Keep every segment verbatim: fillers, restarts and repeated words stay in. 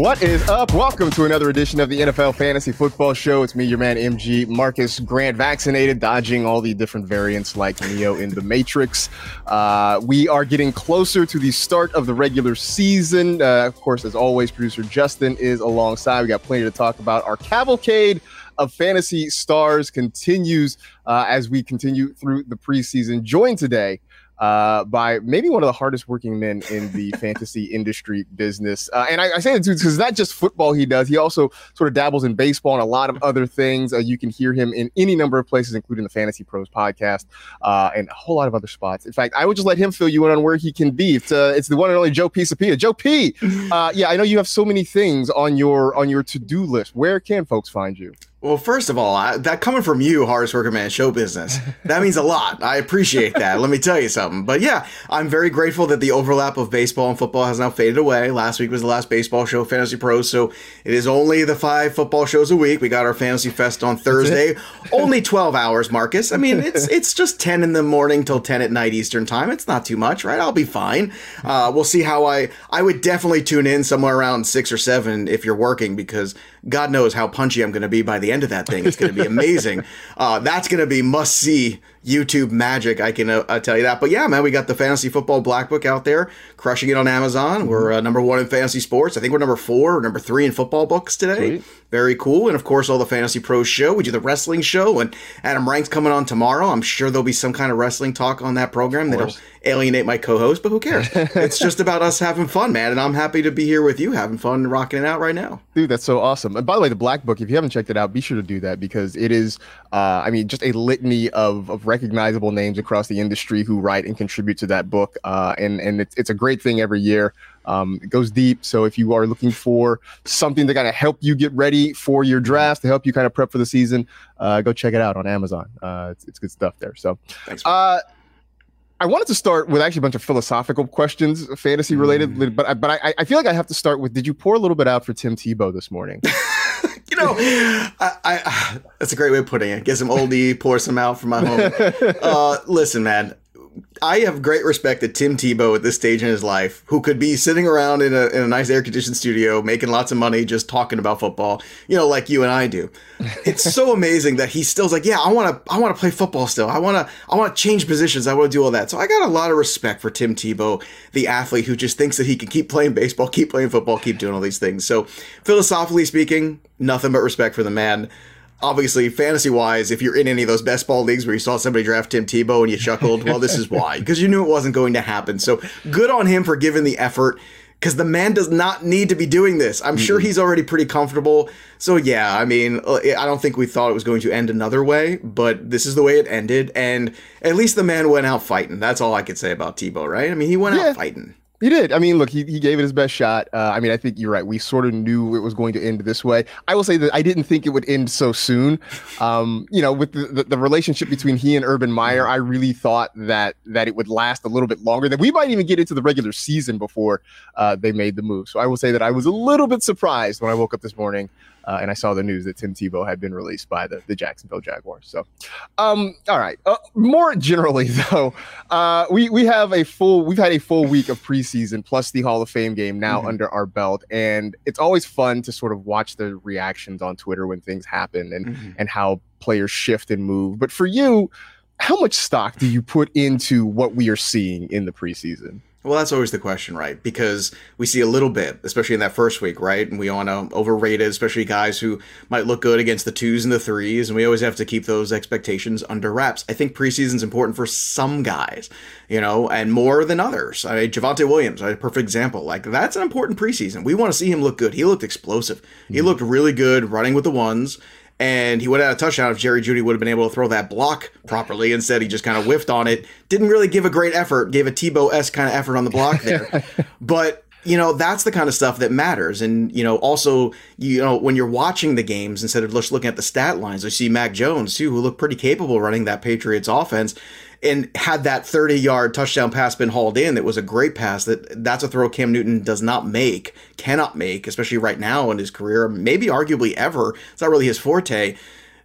What is up? Welcome to another edition of the N F L Fantasy Football Show. It's me, your man M G, Marcus Grant, vaccinated, dodging all the different variants like Neo in the Matrix. Uh, we are getting closer to the start of the regular season. Uh, of course, as always, producer Justin is alongside. We got plenty to talk about. Our cavalcade of fantasy stars continues uh, as we continue through the preseason. Joined today Uh, by maybe one of the hardest working men in the fantasy industry business. Uh, and I, I say that because it's not just football he does. He also sort of dabbles in baseball and a lot of other things. Uh, you can hear him in any number of places, including the Fantasy Pros podcast uh, and a whole lot of other spots. In fact, I would just let him fill you in on where he can be. It's, uh, it's the one and only Joe Pisapia. Joe P, uh, yeah, I know you have so many things on your on your to-do list. Where can folks find you? Well, first of all, I, that coming from you, hardest working man, show business, that means a lot. I appreciate that. Let me tell you something. But yeah, I'm very grateful that the overlap of baseball and football has now faded away. Last week was the last baseball show, Fantasy Pros, so it is only the five football shows a week. We got our Fantasy Fest on Thursday. Only twelve hours, Marcus. I mean, it's it's just ten in the morning till ten at night Eastern time. It's not too much, right? I'll be fine. Uh, we'll see how I... I would definitely tune in somewhere around six or seven if you're working, because God knows how punchy I'm going to be by the end of that thing. It's going to be amazing. Uh, that's going to be must-see YouTube magic, I can uh, tell you that. But yeah, man, we got the Fantasy Football Black Book out there, crushing it on Amazon. We're uh, number one in fantasy sports. I think we're number four or number three in football books today. Sweet. Very cool. And of course, all the Fantasy Pros show. We do the wrestling show, and Adam Rank's coming on tomorrow. I'm sure there'll be some kind of wrestling talk on that program that'll alienate my co-host, but who cares? It's just about us having fun, man. And I'm happy to be here with you, having fun, rocking it out right now. Dude, that's so awesome. And by the way, the Black Book, if you haven't checked it out, be sure to do that, because it is, uh, I mean, just a litany of, of recognizable names across the industry who write and contribute to that book. Uh, and and it's, it's a great thing every year. Um, it goes deep. So if you are looking for something to kind of help you get ready for your draft, to help you kind of prep for the season, uh, go check it out on Amazon. Uh, it's, it's good stuff there. So Thanks, uh, I wanted to start with actually a bunch of philosophical questions, fantasy related, mm. but, but I, I feel like I have to start with, did you pour a little bit out for Tim Tebow this morning? You know, I, I, that's a great way of putting it. Get some oldie, pour some out for my home. Uh, listen, man, I have great respect that Tim Tebow at this stage in his life, who could be sitting around in a, in a nice air-conditioned studio, making lots of money, just talking about football, you know, like you and I do. It's so amazing that he still's like, yeah, I want to I want to play football still. I want to I want to change positions. I want to do all that. So I got a lot of respect for Tim Tebow, the athlete who just thinks that he can keep playing baseball, keep playing football, keep doing all these things. So philosophically speaking, nothing but respect for the man. Obviously, fantasy-wise, if you're in any of those best ball leagues where you saw somebody draft Tim Tebow and you chuckled, well, this is why. Because you knew it wasn't going to happen. So good on him for giving the effort, because the man does not need to be doing this. I'm mm-hmm. sure he's already pretty comfortable. So yeah, I mean, I don't think we thought it was going to end another way, but this is the way it ended. And at least the man went out fighting. That's all I could say about Tebow, right? I mean, he went yeah. out fighting. He did. I mean, look, he, he gave it his best shot. Uh, I mean, I think you're right. We sort of knew it was going to end this way. I will say that I didn't think it would end so soon. Um, you know, with the, the, the relationship between he and Urban Meyer, I really thought that that it would last a little bit longer, that we might even get into the regular season before uh, they made the move. So I will say that I was a little bit surprised when I woke up this morning Uh, and I saw the news that Tim Tebow had been released by the, the Jacksonville Jaguars. So, um, all right. Uh, more generally, though, uh, we we have a full we've had a full week of preseason plus the Hall of Fame game now mm-hmm. under our belt, and it's always fun to sort of watch the reactions on Twitter when things happen and mm-hmm. and how players shift and move. But for you, how much stock do you put into what we are seeing in the preseason? Well, that's always the question, right? Because we see a little bit, especially in that first week, right? And we all know overrated, especially guys who might look good against the twos and the threes. And we always have to keep those expectations under wraps. I think preseason's important for some guys, you know, and more than others. I mean, Javonte Williams, a perfect example. Like, that's an important preseason. We want to see him look good. He looked explosive. Mm-hmm. He looked really good running with the ones. And he would have had a touchdown if Jerry Jeudy would have been able to throw that block properly. Instead, he just kind of whiffed on it. Didn't really give a great effort. Gave a Tebow-esque kind of effort on the block there. But, you know, that's the kind of stuff that matters. And, you know, also, you know, when you're watching the games, instead of just looking at the stat lines, I see Mac Jones, too, who looked pretty capable running that Patriots offense. And had that thirty-yard touchdown pass been hauled in, it was a great pass. That That's a throw Cam Newton does not make, cannot make, especially right now in his career, maybe arguably ever. It's not really his forte.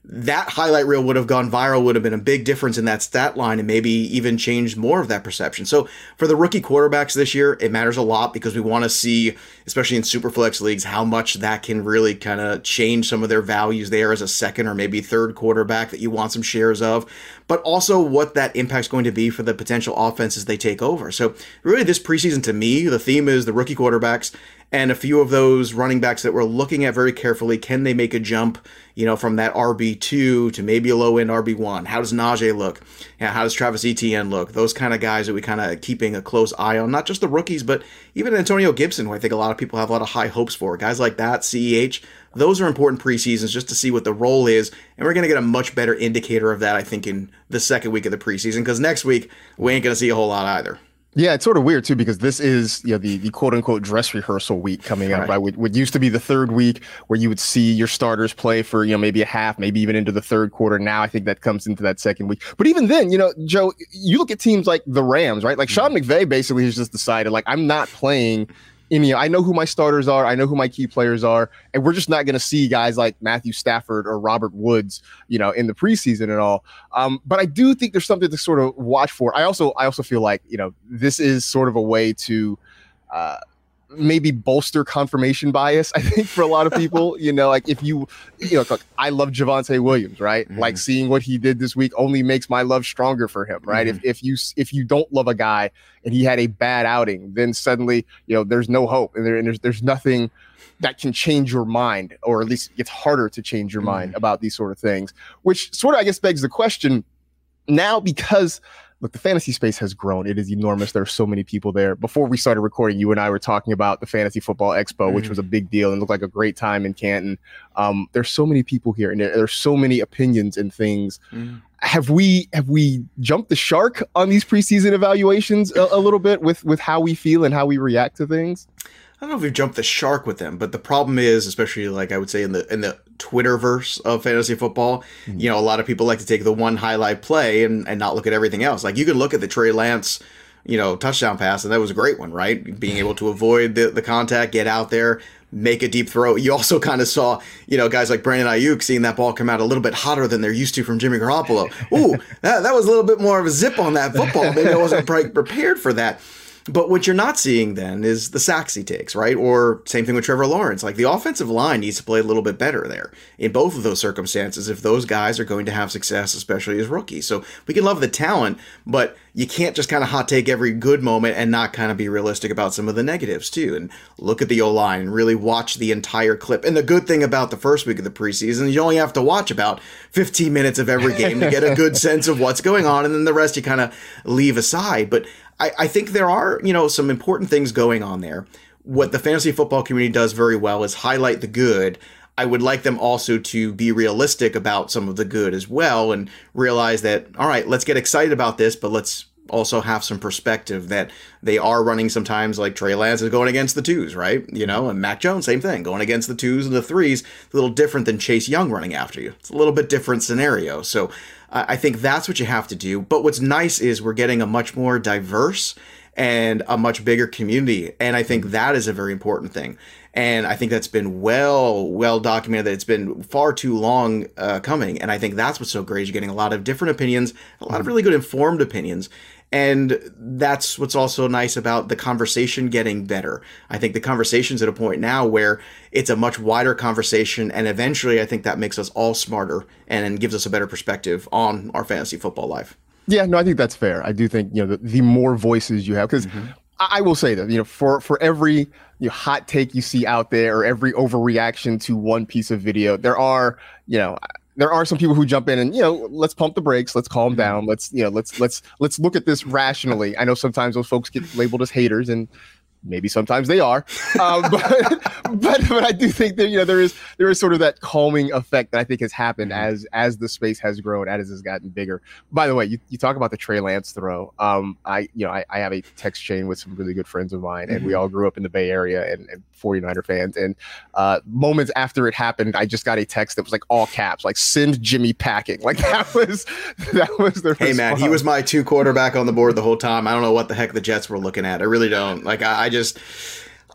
that highlight reel would have gone viral, would have been a big difference in that stat line and maybe even changed more of that perception. So for the rookie quarterbacks this year, it matters a lot because we want to see, especially in Superflex leagues, how much that can really kind of change some of their values there as a second or maybe third quarterback that you want some shares of, but also what that impact's going to be for the potential offenses they take over. So really this preseason, to me, the theme is the rookie quarterbacks and a few of those running backs that we're looking at very carefully. Can they make a jump, you know, from that R B two to maybe a low-end R B one? How does Najee look? Yeah, how does Travis Etienne look? Those kind of guys that we kind of keeping a close eye on, not just the rookies, but even Antonio Gibson, who I think a lot of people have a lot of high hopes for. Guys like that, C E H, those are important preseasons just to see what the role is, and we're going to get a much better indicator of that, I think, in the second week of the preseason, because next week, we ain't going to see a whole lot either. Yeah, it's sort of weird too, because this is, you know, the, the quote unquote dress rehearsal week coming up, right? right? What, what used to be the third week where you would see your starters play for, you know, maybe a half, maybe even into the third quarter. Now I think that comes into that second week. But even then, you know, Joe, you look at teams like the Rams, right? Like Sean McVay basically has just decided, like, I'm not playing any, I know who my starters are, I know who my key players are, and we're just not going to see guys like Matthew Stafford or Robert Woods, you know, in the preseason at all. Um, but I do think there's something to sort of watch for. I also, I also feel like, you know, this is sort of a way to uh, maybe bolster confirmation bias, I think, for a lot of people. You know, like if you, you know, look, I love Javonte Williams, right? Mm-hmm. Like seeing what he did this week only makes my love stronger for him, right? Mm-hmm. If if you if you don't love a guy and he had a bad outing, then suddenly, you know, there's no hope, and, there, and there's there's nothing that can change your mind, or at least it's harder to change your mm-hmm. mind about these sort of things, which sort of, I guess, begs the question now, because look, the fantasy space has grown. It is enormous. There are so many people there. Before we started recording, you and I were talking about the Fantasy Football Expo, mm-hmm. which was a big deal and looked like a great time in Canton. Um, there's so many people here, and there, there's so many opinions and things. Mm. Have we have we jumped the shark on these preseason evaluations a, a little bit with with how we feel and how we react to things? I don't know if we've jumped the shark with them, but the problem is, especially like I would say in the in the Twitterverse of fantasy football, mm-hmm. you know, a lot of people like to take the one highlight play and, and not look at everything else. Like you can look at the Trey Lance, you know, touchdown pass, and that was a great one, right? Being able to avoid the, the contact, get out there, make a deep throw. You also kind of saw, you know, guys like Brandon Ayuk seeing that ball come out a little bit hotter than they're used to from Jimmy Garoppolo. Ooh, that, that was a little bit more of a zip on that football. Maybe I wasn't prepared for that. But what you're not seeing then is the sacks he takes, right? Or same thing with Trevor Lawrence. Like the offensive line needs to play a little bit better there in both of those circumstances if those guys are going to have success, especially as rookies. So we can love the talent, but you can't just kind of hot take every good moment and not kind of be realistic about some of the negatives too. And look at the O-line and really watch the entire clip. And the good thing about the first week of the preseason, you only have to watch about fifteen minutes of every game to get a good sense of what's going on. And then the rest you kind of leave aside. But I, I think there are, you know, some important things going on there. What the fantasy football community does very well is highlight the good. I would like them also to be realistic about some of the good as well and realize that, all right, let's get excited about this, but let's also have some perspective that they are running sometimes, like Trey Lance is going against the twos, right? You know, and Mac Jones, same thing, going against the twos and the threes, a little different than Chase Young running after you. It's a little bit different scenario. So uh, I think that's what you have to do. But what's nice is we're getting a much more diverse and a much bigger community. And I think that is a very important thing. And I think that's been well, well documented that it's been far too long uh, coming. And I think that's what's so great is you're getting a lot of different opinions, a lot of really good informed opinions. And that's what's also nice about the conversation getting better. I think the conversation's at a point now where it's a much wider conversation. And eventually I think that makes us all smarter and gives us a better perspective on our fantasy football life. Yeah, no, I think that's fair. I do think, you know, the, the more voices you have, because mm-hmm. I will say that, you know, for, for every you know, hot take you see out there or every overreaction to one piece of video, there are, you know, there are some people who jump in and, you know, let's pump the brakes, let's calm down, let's, you know, let's, let's, let's look at this rationally. I know sometimes those folks get labeled as haters, and maybe sometimes they are, um, but, but but I do think that, you know, there is there is sort of that calming effect that I think has happened as as the space has grown, as it has gotten bigger. By the way, you, you talk about the Trey Lance throw. Um, I you know I, I have a text chain with some really good friends of mine, and mm-hmm. we all grew up in the Bay Area and, and forty-niner fans. And uh, moments after it happened, I just got a text that was like all caps, like "Send Jimmy packing." Like that was that was the hey response. Man, he was my two quarterback on the board the whole time. I don't know what the heck the Jets were looking at. I really don't. Like I, I just.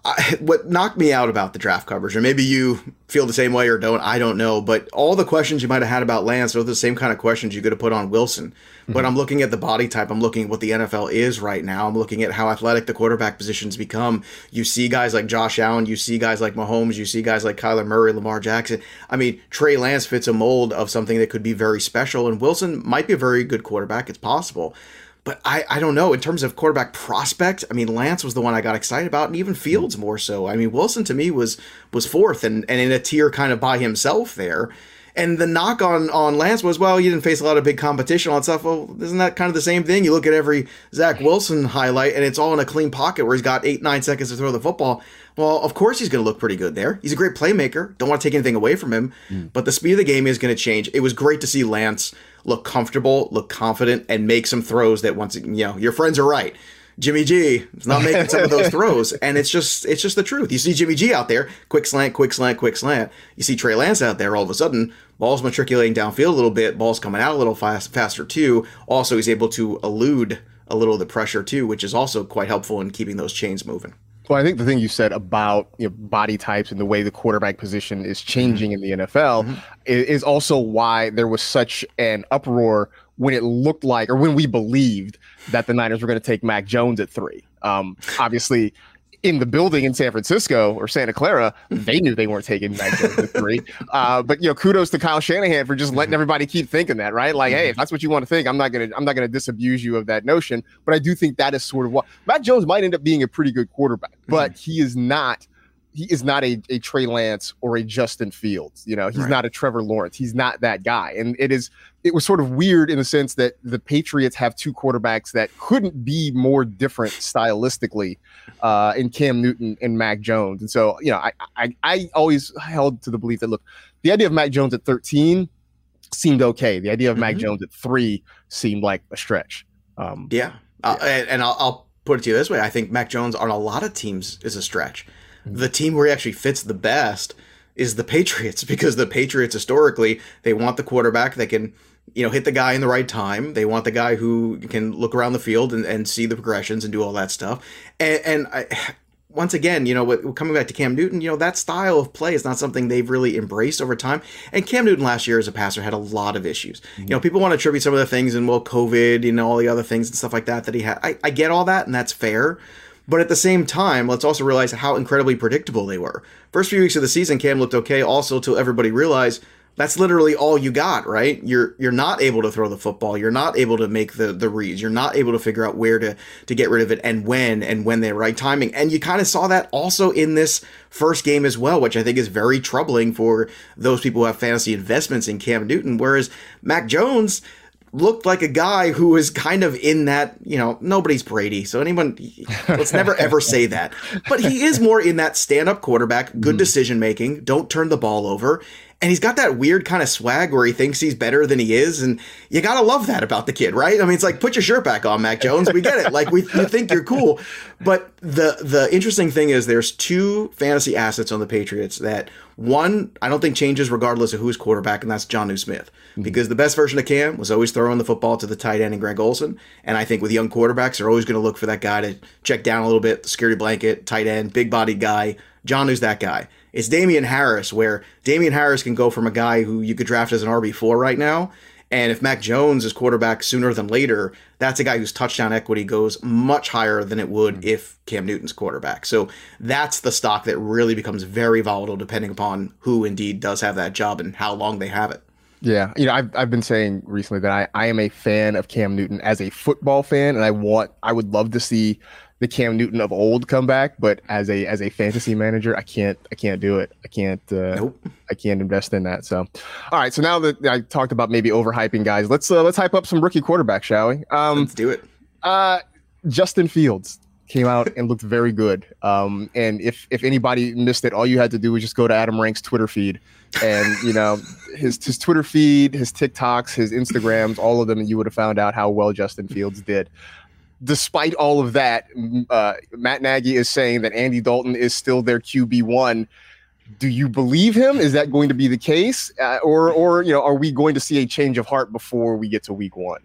I, what knocked me out about the draft coverage, and maybe you feel the same way or don't, I don't know, but all the questions you might have had about Lance are the same kind of questions you could have put on Wilson. Mm-hmm. But I'm looking at the body type. I'm looking at what the N F L is right now. I'm looking at how athletic the quarterback positions become. You see guys like Josh Allen. You see guys like Mahomes. You see guys like Kyler Murray, Lamar Jackson. I mean, Trey Lance fits a mold of something that could be very special, and Wilson might be a very good quarterback. It's possible. But I, I don't know. In terms of quarterback prospect, I mean, Lance was the one I got excited about, and even Fields more so. I mean, Wilson to me was was fourth and, and in a tier kind of by himself there. And the knock on, on Lance was, well, you didn't face a lot of big competition on stuff. Well, isn't that kind of the same thing? You look at every Zach Wilson highlight, and it's all in a clean pocket where he's got eight, nine seconds to throw the football. Well, of course he's going to look pretty good there. He's a great playmaker. Don't want to take anything away from him. Mm. But the speed of the game is going to change. It was great to see Lance look comfortable, look confident, and make some throws that once, you know, your friends are right. Jimmy G is not making some of those throws, and it's just it's just the truth. You see Jimmy G out there, quick slant, quick slant, quick slant. You see Trey Lance out there, all of a sudden, ball's matriculating downfield a little bit, ball's coming out a little fast, faster too. Also, he's able to elude a little of the pressure too, which is also quite helpful in keeping those chains moving. Well, I think the thing you said about, you know, body types and the way the quarterback position is changing mm-hmm. in the N F L mm-hmm. is, is also why there was such an uproar when it looked like, or when we believed that the Niners were going to take Mac Jones at three. Um, obviously, in the building in San Francisco or Santa Clara, they knew they weren't taking Mac Jones at three. Uh, but you know, kudos to Kyle Shanahan for just letting everybody keep thinking that, right? Like, hey, if that's what you want to think, I'm not gonna, I'm not gonna disabuse you of that notion. But I do think that is sort of what Mac Jones might end up being a pretty good quarterback, but he is not. He is not a, a Trey Lance or a Justin Fields. You know, he's right. not a Trevor Lawrence. He's not that guy. And it is, it was sort of weird in the sense that the Patriots have two quarterbacks that couldn't be more different stylistically uh, in Cam Newton and Mac Jones. And so, you know, I, I, I always held to the belief that, look, the idea of Mac Jones at thirteen seemed okay. The idea of mm-hmm. Mac Jones at three seemed like a stretch. Um, yeah. yeah. Uh, and and I'll, I'll put it to you this way. I think Mac Jones on a lot of teams is a stretch. The team where he actually fits the best is the Patriots, because the Patriots historically, they want the quarterback that can, you know, hit the guy in the right time. They want the guy who can look around the field and, and see the progressions and do all that stuff. And, and I, once again, you know, coming back to Cam Newton, you know, that style of play is not something they've really embraced over time. And Cam Newton last year as a passer had a lot of issues. Mm-hmm. You know, people want to attribute some of the things and, well, COVID, you know, all the other things and stuff like that that he had. I, I get all that, and that's fair. But at the same time, let's also realize how incredibly predictable they were. First few weeks of the season, Cam looked okay, also till everybody realized that's literally all you got, right? You're you're not able to throw the football. You're not able to make the, the reads. You're not able to figure out where to, to get rid of it and when and when the right timing. And you kind of saw that also in this first game as well, which I think is very troubling for those people who have fantasy investments in Cam Newton. Whereas Mac Jones looked like a guy who was kind of in that, you know, nobody's Brady. So anyone, let's never ever say that. But he is more in that stand-up quarterback, good mm. decision-making, don't turn the ball over. And he's got that weird kind of swag where he thinks he's better than he is. And you got to love that about the kid, right? I mean, it's like, put your shirt back on, Mac Jones. We get it. Like, we you think you're cool. But the the interesting thing is there's two fantasy assets on the Patriots that, one, I don't think changes regardless of who's quarterback, and that's Jonnu Smith. Mm-hmm. Because the best version of Cam was always throwing the football to the tight end and Greg Olsen. And I think with young quarterbacks, they're always going to look for that guy to check down a little bit, the security blanket, tight end, big-bodied guy. Jonnu's that guy. It's Damian Harris, where Damian Harris can go from a guy who you could draft as an R B four right now, and if Mac Jones is quarterback sooner than later, that's a guy whose touchdown equity goes much higher than it would if Cam Newton's quarterback. So that's the stock that really becomes very volatile depending upon who indeed does have that job and how long they have it. Yeah, you know, I've I've been saying recently that I, I am a fan of Cam Newton as a football fan, and I want I would love to see the Cam Newton of old come back, but as a as a fantasy manager, I can't I can't do it. I can't uh, nope. I can't invest in that. So, all right. So now that I talked about maybe overhyping guys, let's uh, let's hype up some rookie quarterbacks, shall we? Um, let's do it. Uh, Justin Fields came out and looked very good. Um, and if if anybody missed it, all you had to do was just go to Adam Rank's Twitter feed, and you know his his Twitter feed, his TikToks, his Instagrams, all of them, and you would have found out how well Justin Fields did. Despite all of that, uh, Matt Nagy is saying that Andy Dalton is still their Q B one. Do you believe him? Is that going to be the case? Uh, or, or, you know, are we going to see a change of heart before we get to week one?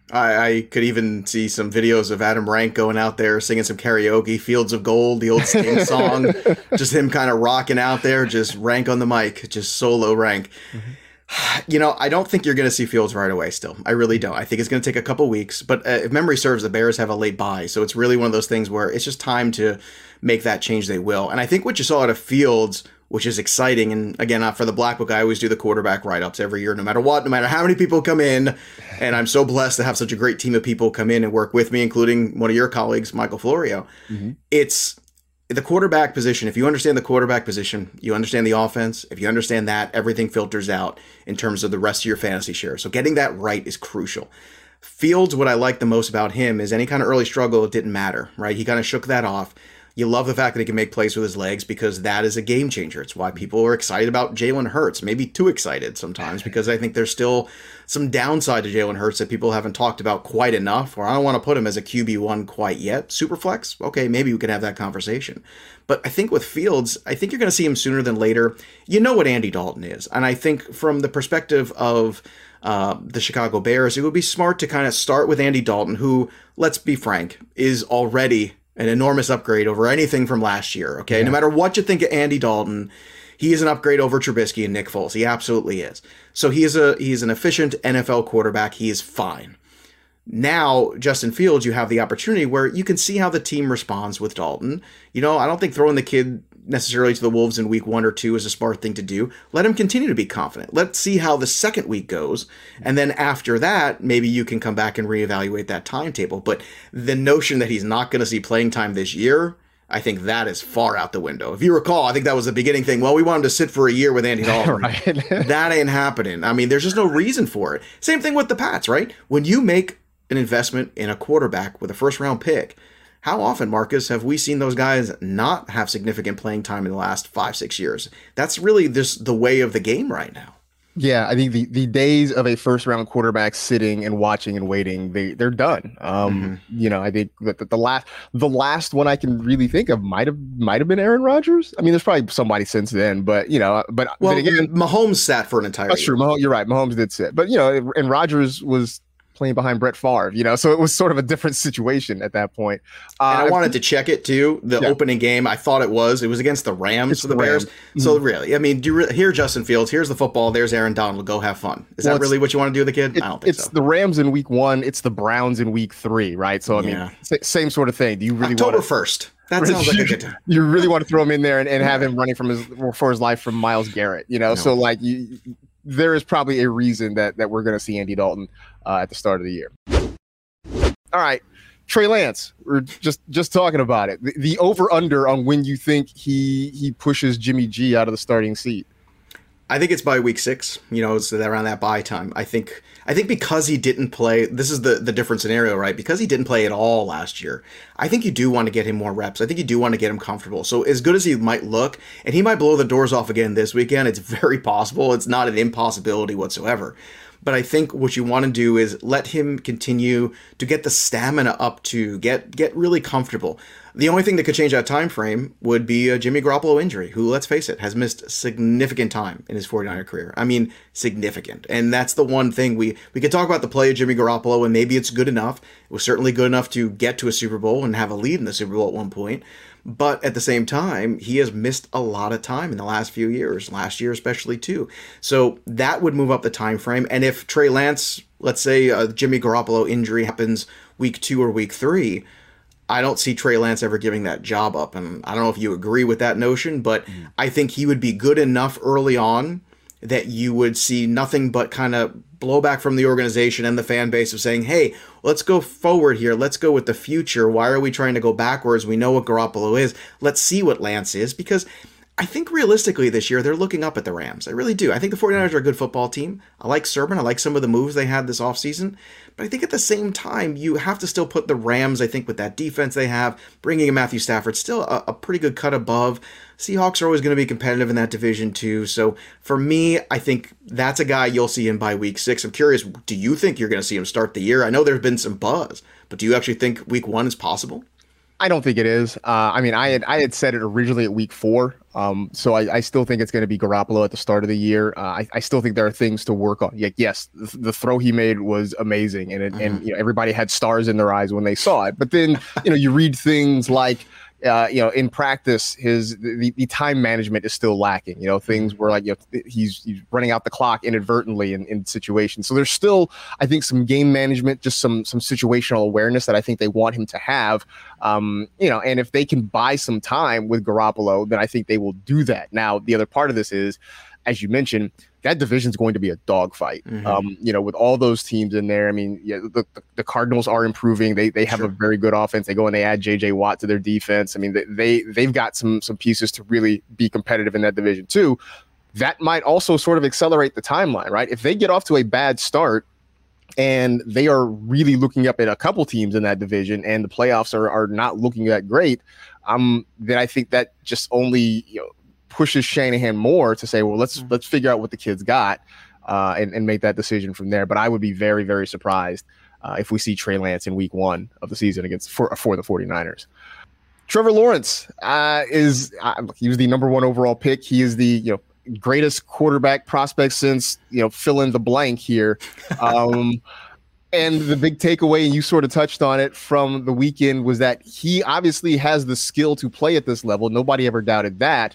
I, I could even see some videos of Adam Rank going out there singing some karaoke, Fields of Gold, the old Sting song. Just him kind of rocking out there, just Rank on the mic, just solo Rank. Mm-hmm. You know, I don't think you're going to see Fields right away still. I really don't. I think it's going to take a couple weeks. But uh, if memory serves, the Bears have a late bye. So it's really one of those things where it's just time to make that change. They will. And I think what you saw out of Fields, which is exciting. And again, uh, for the Black Book, I always do the quarterback write-ups every year, no matter what, no matter how many people come in. And I'm so blessed to have such a great team of people come in and work with me, including one of your colleagues, Michael Florio. Mm-hmm. It's the quarterback position. If you understand the quarterback position, you understand the offense. If you understand that, everything filters out in terms of the rest of your fantasy share. So getting that right is crucial. Fields, what I like the most about him is any kind of early struggle, it didn't matter, right? He kind of shook that off. You love the fact that he can make plays with his legs because that is a game changer. It's why people are excited about Jalen Hurts, maybe too excited sometimes, because I think there's still some downside to Jalen Hurts that people haven't talked about quite enough, or I don't want to put him as a Q B one quite yet. Superflex? Okay, maybe we can have that conversation. But I think with Fields, I think you're going to see him sooner than later. You know what Andy Dalton is. And I think from the perspective of uh, the Chicago Bears, it would be smart to kind of start with Andy Dalton, who, let's be frank, is already an enormous upgrade over anything from last year, okay? Yeah. No matter what you think of Andy Dalton, he is an upgrade over Trubisky and Nick Foles. He absolutely is. So he is a he's an efficient N F L quarterback. He is fine. Now, Justin Fields, you have the opportunity where you can see how the team responds with Dalton. You know, I don't think throwing the kid necessarily to the Wolves in week one or two is a smart thing to do. Let him continue to be confident. Let's see how the second week goes. And then after that, maybe you can come back and reevaluate that timetable. But the notion that he's not going to see playing time this year, I think that is far out the window. If you recall, I think that was the beginning thing. Well, we want him to sit for a year with Andy Dalton. Right. That ain't happening. I mean, there's just no reason for it. Same thing with the Pats, right? When you make an investment in a quarterback with a first round pick, how often, Marcus, have we seen those guys not have significant playing time in the last five, six years? That's really just the way of the game right now. Yeah, I think the, the days of a first round quarterback sitting and watching and waiting, they they're done. Um, mm-hmm. You know, I think that the, the last the last one I can really think of might have might have been Aaron Rodgers. I mean, there's probably somebody since then, but you know, but well, then again, Mahomes sat for an entire. That's year. true. Mahomes, you're right. Mahomes did sit, but you know, and Rodgers was playing behind Brett Favre, you know, so it was sort of a different situation at that point. Uh, and I wanted to check it too. The yeah. opening game, I thought it was, it was against the Rams it's for the, the Bears. Mm-hmm. So really, I mean, do you re- here, Justin Fields, here's the football. There's Aaron Donald. Go have fun. Is well, that really what you want to do with the kid? It, I don't think it's so. It's the Rams in week one. It's the Browns in week three, right? So I mean, yeah. same sort of thing. Do you really October want to, first? That sounds like a good time. You really want to throw him in there and, and have him running from his for his life from Myles Garrett, you know? No. So like you, there is probably a reason that that we're going to see Andy Dalton uh, at the start of the year. All right, Trey Lance. We're just just talking about it. The, the over under on when you think he he pushes Jimmy G out of the starting seat. I think it's by week six. You know, it's around that bye time. I think I think because he didn't play. This is the the different scenario, right? Because he didn't play at all last year. I think you do want to get him more reps. I think you do want to get him comfortable. So as good as he might look, and he might blow the doors off again this weekend. It's very possible. It's not an impossibility whatsoever. But I think what you want to do is let him continue to get the stamina up to get get really comfortable. The only thing that could change that time frame would be a Jimmy Garoppolo injury, who, let's face it, has missed significant time in his forty-niner career. I mean, significant. And that's the one thing we, we could talk about the play of Jimmy Garoppolo, and maybe it's good enough. It was certainly good enough to get to a Super Bowl and have a lead in the Super Bowl at one point. But at the same time, he has missed a lot of time in the last few years, last year especially too. So that would move up the time frame. And if Trey Lance, let's say a Jimmy Garoppolo injury happens week two or week three, I don't see Trey Lance ever giving that job up. And I don't know if you agree with that notion, but mm. I think he would be good enough early on that you would see nothing but kind of blowback from the organization and the fan base of saying, hey, let's go forward here. Let's go with the future. Why are we trying to go backwards? We know what Garoppolo is. Let's see what Lance is, because I think realistically this year, they're looking up at the Rams. I really do. I think the forty-niners are a good football team. I like Sermon. I like some of the moves they had this offseason. But I think at the same time, you have to still put the Rams, I think, with that defense they have, bringing in Matthew Stafford, still a, a pretty good cut above. Seahawks are always going to be competitive in that division too. So for me, I think that's a guy you'll see him by week six. I'm curious, do you think you're going to see him start the year? I know there's been some buzz, but do you actually think week one is possible? I don't think it is. Uh, I mean, I had I had said it originally at week four. Um, so I, I still think it's going to be Garoppolo at the start of the year. Uh, I, I still think there are things to work on. Yeah, yes, the, the throw he made was amazing, and it, mm-hmm. and you know, everybody had stars in their eyes when they saw it. But then you know you read things like. Uh, you know, in practice, his the, the time management is still lacking. You know, things where like you know, he's he's running out the clock inadvertently in, in situations. So there's still, I think, some game management, just some some situational awareness that I think they want him to have. Um, you know, and if they can buy some time with Garoppolo, then I think they will do that. Now, the other part of this is, as you mentioned, that division is going to be a dogfight. Mm-hmm. Um, you know, with all those teams in there. I mean, yeah, the, the Cardinals are improving. They they have sure. a very good offense. They go and they add J J Watt to their defense. I mean, they, they they've got some some pieces to really be competitive in that division too. That might also sort of accelerate the timeline, right? If they get off to a bad start and they are really looking up at a couple teams in that division, and the playoffs are are not looking that great, um, then I think that just only you know. pushes Shanahan more to say, well, let's mm-hmm. let's figure out what the kid's got uh, and, and make that decision from there. But I would be very, very surprised uh, if we see Trey Lance in week one of the season against for, for the 49ers. Trevor Lawrence uh, is uh, he was the number one overall pick. He is the you know greatest quarterback prospect since you know fill in the blank here. Um, and the big takeaway, and you sort of touched on it from the weekend, was that he obviously has the skill to play at this level. Nobody ever doubted that.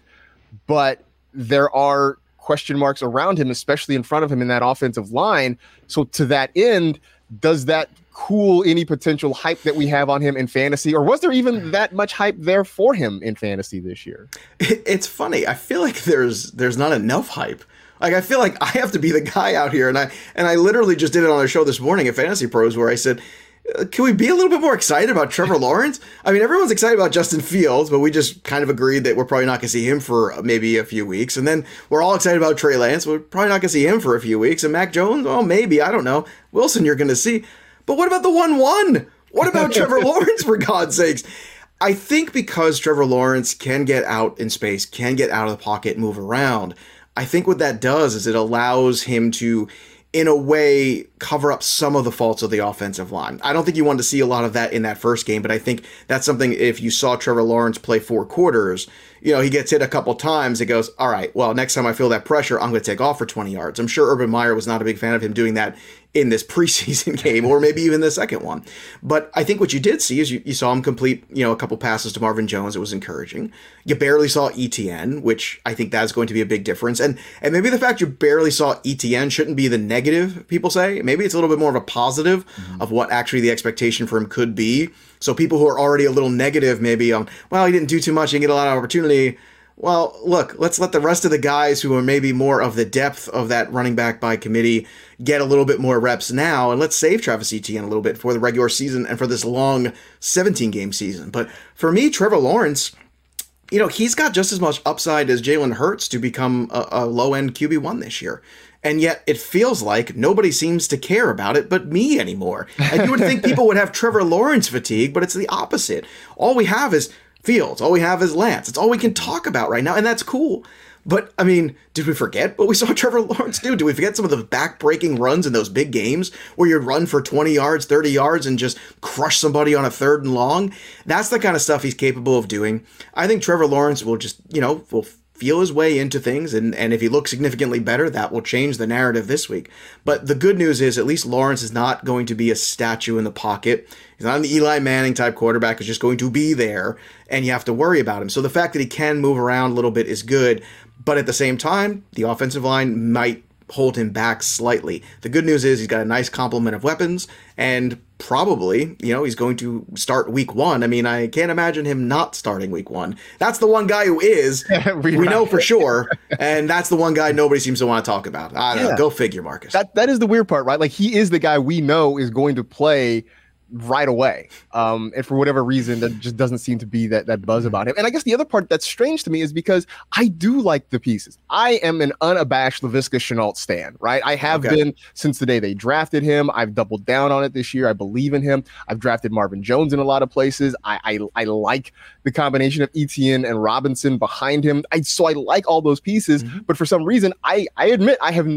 But there are question marks around him, especially in front of him in that offensive line. So to that end, does that cool any potential hype that we have on him in fantasy? Or was there even that much hype there for him in fantasy this year? It's funny. I feel like there's there's not enough hype. Like, I feel like I have to be the guy out here. And I, and I literally just did it on a show this morning at Fantasy Pros where I said, can we be a little bit more excited about Trevor Lawrence? I mean, everyone's excited about Justin Fields, but we just kind of agreed that we're probably not going to see him for maybe a few weeks. And then we're all excited about Trey Lance. We're probably not going to see him for a few weeks. And Mac Jones, well, maybe. I don't know. Wilson, you're going to see. But what about the one one? What about Trevor Lawrence, for God's sakes? I think because Trevor Lawrence can get out in space, can get out of the pocket, move around, I think what that does is it allows him to, in a way, cover up some of the faults of the offensive line. I don't think you wanted to see a lot of that in that first game, but I think that's something, if you saw Trevor Lawrence play four quarters, you know, he gets hit a couple times, it goes, all right, well, next time I feel that pressure, I'm going to take off for twenty yards. I'm sure Urban Meyer was not a big fan of him doing that in this preseason game, or maybe even the second one. But I think what you did see is you, you saw him complete, you know, a couple passes to Marvin Jones. It was encouraging. You barely saw E T N, which I think that's going to be a big difference. And and maybe the fact you barely saw E T N shouldn't be the negative, people say. Maybe it's a little bit more of a positive mm-hmm. of what actually the expectation for him could be. So people who are already a little negative maybe on, well, he didn't do too much, he didn't get a lot of opportunity. Well, look, let's let the rest of the guys who are maybe more of the depth of that running back by committee get a little bit more reps now, and let's save Travis Etienne a little bit for the regular season and for this long seventeen-game season. But for me, Trevor Lawrence, you know, he's got just as much upside as Jalen Hurts to become a, a low-end Q B one this year. And yet it feels like nobody seems to care about it but me anymore. And you would think people would have Trevor Lawrence fatigue, but it's the opposite. All we have is Fields. All we have is Lance. It's all we can talk about right now, and that's cool. But, I mean, did we forget what we saw Trevor Lawrence do? Did we forget some of the back-breaking runs in those big games where you run for twenty yards, thirty yards, and just crush somebody on a third and long? That's the kind of stuff he's capable of doing. I think Trevor Lawrence will just, you know, will feel his way into things, and, and if he looks significantly better, that will change the narrative this week. But the good news is at least Lawrence is not going to be a statue in the pocket. He's not an Eli Manning type quarterback. He's just going to be there, and you have to worry about him. So the fact that he can move around a little bit is good, but at the same time, the offensive line might hold him back slightly. The good news is he's got a nice complement of weapons, and probably, you know, he's going to start week one. I mean, I can't imagine him not starting week one. That's the one guy who is, we know for sure, and that's the one guy nobody seems to want to talk about. I don't yeah. know. Go figure, Marcus. That That is the weird part, right? Like, he is the guy we know is going to play right away. Um, and for whatever reason, there just doesn't seem to be that, that buzz about him. And I guess the other part that's strange to me is because I do like the pieces. I am an unabashed Laviska Shenault stan, right? I have okay. been since the day they drafted him. I've doubled down on it this year. I believe in him. I've drafted Marvin Jones in a lot of places. I I, I like the combination of Etienne and Robinson behind him. I, so I like all those pieces. Mm-hmm. But for some reason, I, I admit I have not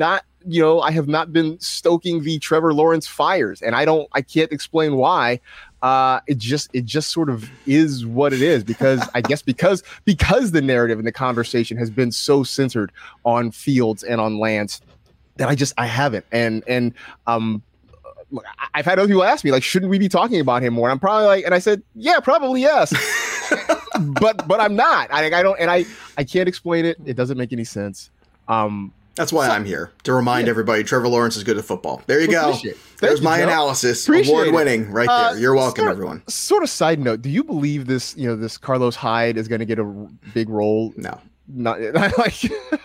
you know, I have not been stoking the Trevor Lawrence fires, and I don't, I can't explain why. Uh, it just, it just sort of is what it is, because I guess because because the narrative and the conversation has been so centered on Fields and on Lance that I just, I haven't, and and um. I've had other people ask me, like, shouldn't we be talking about him more? And I'm probably like, and I said, yeah, probably yes, but but I'm not. I I don't, and I I can't explain it. It doesn't make any sense. Um, That's why so, I'm here, to remind yeah. everybody Trevor Lawrence is good at football. There you well, go. There's you, my Joe. analysis, award winning right there. Uh, You're welcome, sort of, everyone. Sort of side note: do you believe this? You know, this Carlos Hyde is going to get a big role? No, not like.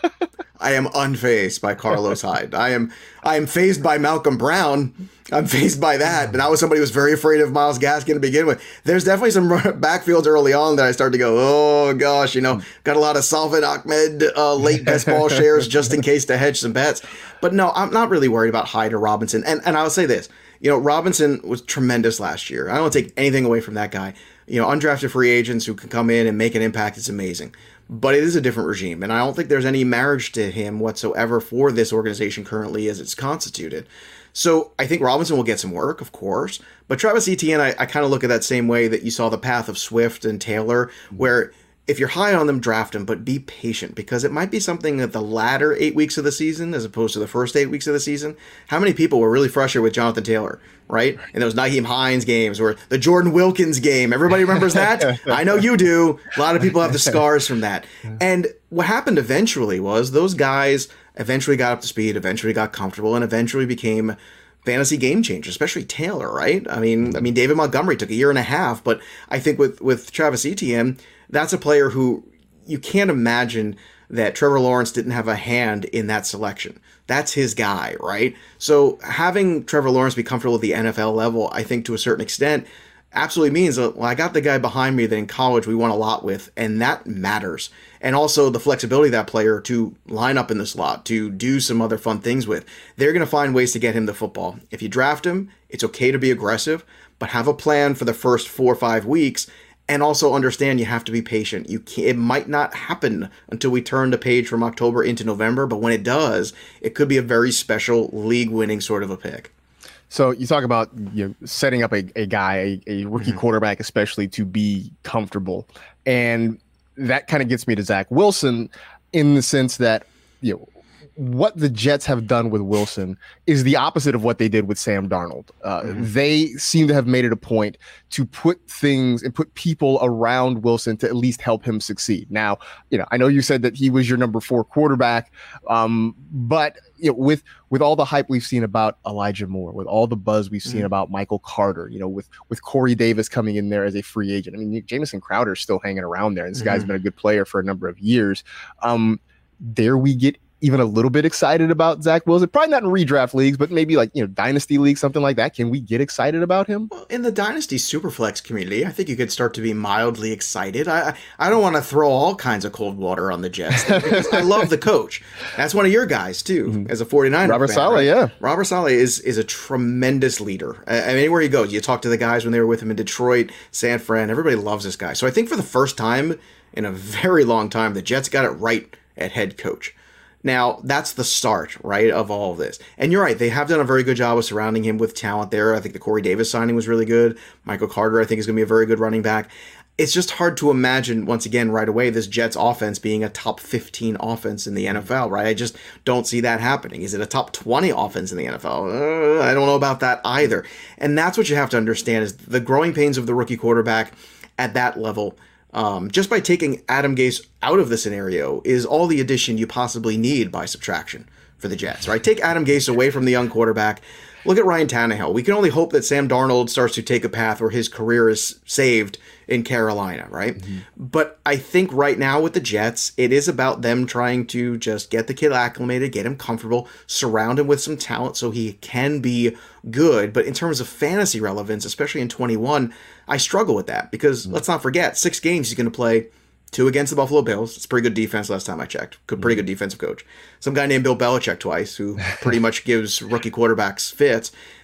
I am unfazed by Carlos Hyde. I am I am fazed by Malcolm Brown. I'm fazed by that. And I was somebody who was very afraid of Myles Gaskin to begin with. There's definitely some backfields early on that I started to go, oh gosh, you know, got a lot of Salvin Ahmed uh, late best ball shares just in case to hedge some bets. But no, I'm not really worried about Hyde or Robinson. And and I'll say this, you know, Robinson was tremendous last year. I don't want to take anything away from that guy. You know, undrafted free agents who can come in and make an impact, it's amazing. But it is a different regime, and I don't think there's any marriage to him whatsoever for this organization currently as it's constituted. So I think Robinson will get some work, of course, but Travis Etienne, I, I kind of look at that same way that you saw the path of Swift and Taylor, where if you're high on them, draft them, but be patient, because it might be something that the latter eight weeks of the season, as opposed to the first eight weeks of the season. How many people were really frustrated with Jonathan Taylor, right? And those Nyheim Hines games, or the Jordan Wilkins game. Everybody remembers that? I know you do. A lot of people have the scars from that. And what happened eventually was those guys eventually got up to speed, eventually got comfortable, and eventually became fantasy game changers, especially Taylor, right? I mean, I mean, David Montgomery took a year and a half, but I think with, with Travis Etienne, that's a player who you can't imagine that Trevor Lawrence didn't have a hand in that selection. That's his guy, right? So having Trevor Lawrence be comfortable at the N F L level, I think to a certain extent, absolutely means that, well, I got the guy behind me that in college we won a lot with, and that matters. And also the flexibility of that player to line up in the slot, to do some other fun things with. They're going to find ways to get him the football. If you draft him, it's okay to be aggressive, but have a plan for the first four or five weeks. And also understand you have to be patient. You can't, it might not happen until we turn the page from October into November, but when it does, it could be a very special league-winning sort of a pick. So you talk about, you know, setting up a, a guy, a, a rookie mm-hmm. quarterback especially, to be comfortable. And that kind of gets me to Zach Wilson in the sense that, you know, what the Jets have done with Wilson is the opposite of what they did with Sam Darnold. Uh, mm-hmm. They seem to have made it a point to put things and put people around Wilson to at least help him succeed. Now, you know, I know you said that he was your number four quarterback, um, but you know, with with all the hype we've seen about Elijah Moore, with all the buzz we've seen mm-hmm. about Michael Carter, you know, with with Corey Davis coming in there as a free agent. I mean, Jamison Crowder is still hanging around there, and this mm-hmm. guy's been a good player for a number of years. Um, there we get even a little bit excited about Zach Wilson. Probably not in redraft leagues, but maybe like, you know, dynasty leagues, something like that. Can we get excited about him? Well, in the dynasty superflex community, I think you could start to be mildly excited. I I don't want to throw all kinds of cold water on the Jets because I love the coach. That's one of your guys too, mm-hmm. as a forty-niner Robert fan, Saleh, right? yeah. Robert Saleh is is a tremendous leader. I, I mean, anywhere he goes, you talk to the guys when they were with him in Detroit, San Fran, everybody loves this guy. So I think for the first time in a very long time, the Jets got it right at head coach. Now, that's the start, right, of all of this. And you're right, they have done a very good job of surrounding him with talent there. I think the Corey Davis signing was really good. Michael Carter, I think, is going to be a very good running back. It's just hard to imagine, once again, right away, this Jets offense being a top fifteen offense in the N F L, right? I just don't see that happening. Is it a top twenty offense in the N F L? Uh, I don't know about that either. And that's what you have to understand is the growing pains of the rookie quarterback at that level. Um, just by taking Adam Gase out of the scenario is all the addition you possibly need by subtraction for the Jets, right? Take Adam Gase away from the young quarterback. Look at Ryan Tannehill. We can only hope that Sam Darnold starts to take a path where his career is saved in Carolina, right? Mm-hmm. But I think right now with the Jets, it is about them trying to just get the kid acclimated, get him comfortable, surround him with some talent so he can be good. But in terms of fantasy relevance, especially in twenty-one, I struggle with that because mm-hmm. let's not forget, six games he's going to play. Two against the Buffalo Bills. It's pretty good defense last time I checked. Good, pretty good defensive coach. Some guy named Bill Belichick twice, who pretty much gives rookie quarterbacks fits.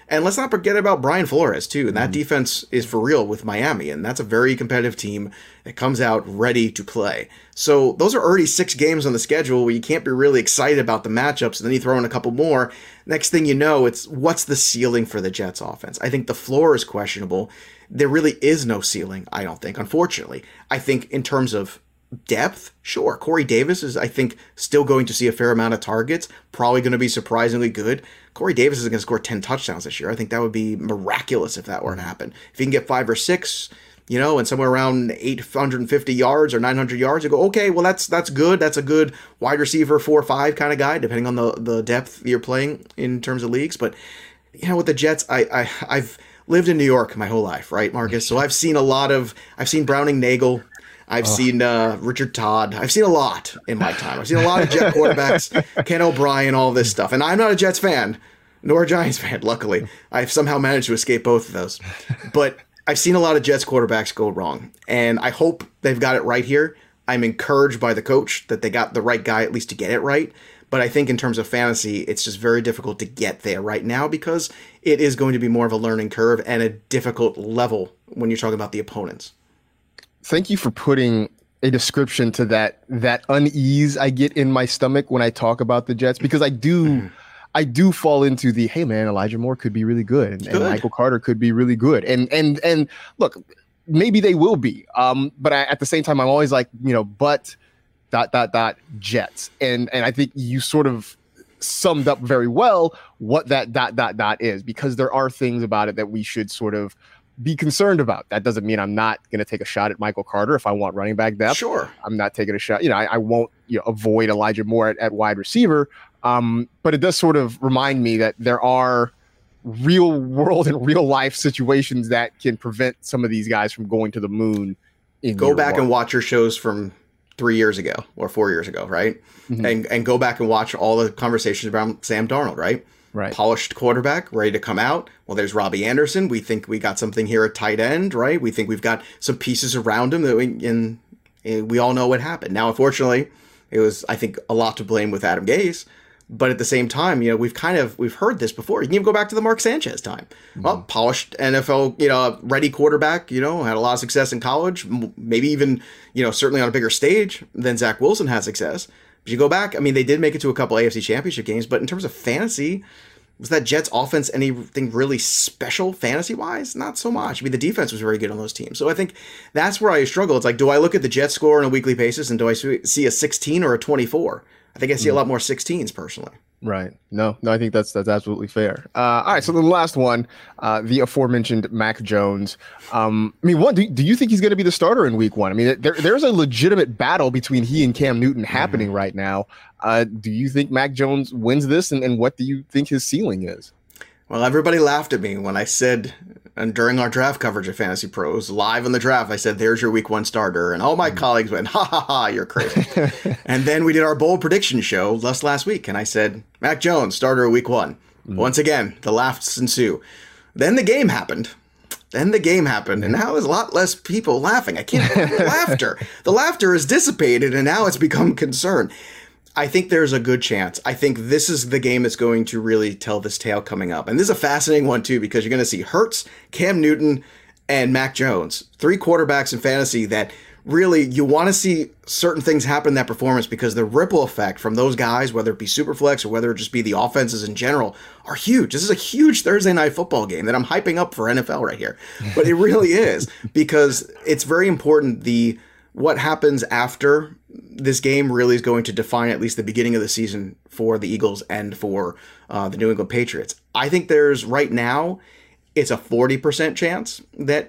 And let's not forget about Brian Flores, too. And that mm-hmm. defense is for real with Miami. And that's a very competitive team that comes out ready to play. So those are already six games on the schedule where you can't be really excited about the matchups. And then you throw in a couple more. Next thing you know, it's what's the ceiling for the Jets offense? I think the floor is questionable. There really is no ceiling, I don't think, unfortunately. I think in terms of depth, sure. Corey Davis is, I think, still going to see a fair amount of targets, probably going to be surprisingly good. Corey Davis is going to score ten touchdowns this year. I think that would be miraculous if that were to happen. If he can get five or six, you know, and somewhere around eight hundred fifty yards or nine hundred yards, you go, okay, well, that's that's good. That's a good wide receiver four or five kind of guy, depending on the, the depth you're playing in terms of leagues. But, you know, with the Jets, I, I, I've lived in New York my whole life, right, Marcus? So I've seen a lot of, I've seen Browning Nagel, I've oh. seen uh, Richard Todd. I've seen a lot in my time. I've seen a lot of Jet quarterbacks, Ken O'Brien, all this stuff. And I'm not a Jets fan, nor a Giants fan, luckily. I've somehow managed to escape both of those. But I've seen a lot of Jets quarterbacks go wrong. And I hope they've got it right here. I'm encouraged by the coach that they got the right guy at least to get it right. But I think in terms of fantasy, it's just very difficult to get there right now because it is going to be more of a learning curve and a difficult level when you're talking about the opponents. Thank you for putting a description to that that unease I get in my stomach when I talk about the Jets, because I do mm. I do fall into the, hey man, Elijah Moore could be really good and, good. and Michael Carter could be really good. And and and look, maybe they will be. Um, but I, at the same time, I'm always like, you know, but dot dot dot Jets. And and I think you sort of summed up very well what that dot dot dot is, because there are things about it that we should sort of be concerned about. That doesn't mean I'm not going to take a shot at Michael Carter if I want running back depth. Sure. I'm not taking a shot. You know, I, I won't you know, avoid Elijah Moore at, at wide receiver. Um, but it does sort of remind me that there are real world and real life situations that can prevent some of these guys from going to the moon. In go back one. and watch your shows from three years ago or four years ago, right? Mm-hmm. And and go back and watch all the conversations about Sam Darnold, right? Right. Polished quarterback, ready to come out. Well, there's Robbie Anderson. We think we got something here at tight end, right? We think we've got some pieces around him that we and, and we all know what happened. Now, unfortunately, it was, I think, a lot to blame with Adam Gase. But at the same time, you know, we've kind of we've heard this before. You can even go back to the Mark Sanchez time. Mm-hmm. Well, polished N F L, you know, ready quarterback. You know, had a lot of success in college. Maybe even, you know, certainly on a bigger stage than Zach Wilson had success. But you go back, I mean, they did make it to a couple A F C Championship games, but in terms of fantasy, was that Jets offense anything really special fantasy-wise? Not so much. I mean, the defense was very good on those teams. So I think that's where I struggle. It's like, do I look at the Jets score on a weekly basis and do I see a sixteen or a twenty-four? I think I see mm. a lot more sixteens personally. Right. No, no, I think that's that's absolutely fair. Uh, all right. So the last one, uh, the aforementioned Mac Jones. Um, I mean, one, do, do you think he's going to be the starter in week one? I mean, there, there's a legitimate battle between he and Cam Newton happening mm-hmm. right now. Uh, do you think Mac Jones wins this? And, and what do you think his ceiling is? Well, everybody laughed at me when I said, and during our draft coverage of Fantasy Pros, live on the draft, I said, there's your week one starter. And all my mm-hmm. colleagues went, ha ha ha, you're crazy. And then we did our bold prediction show just last week. And I said, Mac Jones, starter of week one. Mm-hmm. Once again, the laughs ensue. Then the game happened. Then the game happened. And now there's a lot less people laughing. I can't the laughter. The laughter is dissipated and now it's become concern. I think there's a good chance. I think this is the game that's going to really tell this tale coming up. And this is a fascinating one, too, because you're going to see Hurts, Cam Newton, and Mac Jones. Three quarterbacks in fantasy that really you want to see certain things happen in that performance because the ripple effect from those guys, whether it be Superflex or whether it just be the offenses in general, are huge. This is a huge Thursday night football game that I'm hyping up for N F L right here. But it really is because it's very important. The what happens after this game really is going to define at least the beginning of the season for the Eagles and for uh, the New England Patriots. I think there's right now, it's a forty percent chance that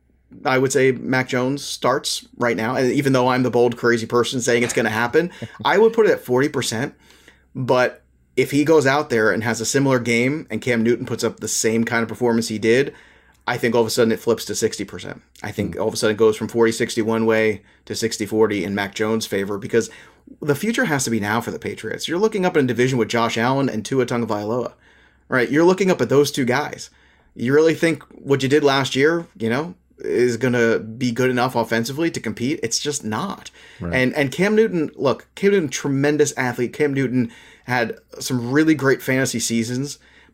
I would say Mac Jones starts right now. And even though I'm the bold, crazy person saying it's going to happen, I would put it at forty percent. But if he goes out there and has a similar game and Cam Newton puts up the same kind of performance he did, I think all of a sudden it flips to sixty percent. I think all of a sudden it goes from forty sixty one way to sixty forty in Mac Jones' favor because the future has to be now for the Patriots. You're looking up in a division with Josh Allen and Tua Tagovailoa, right? You're looking up at those two guys. You really think what you did last year, you know, is going to be good enough offensively to compete? It's just not. Right. And and Cam Newton, look, Cam Newton, tremendous athlete. Cam Newton had some really great fantasy seasons, but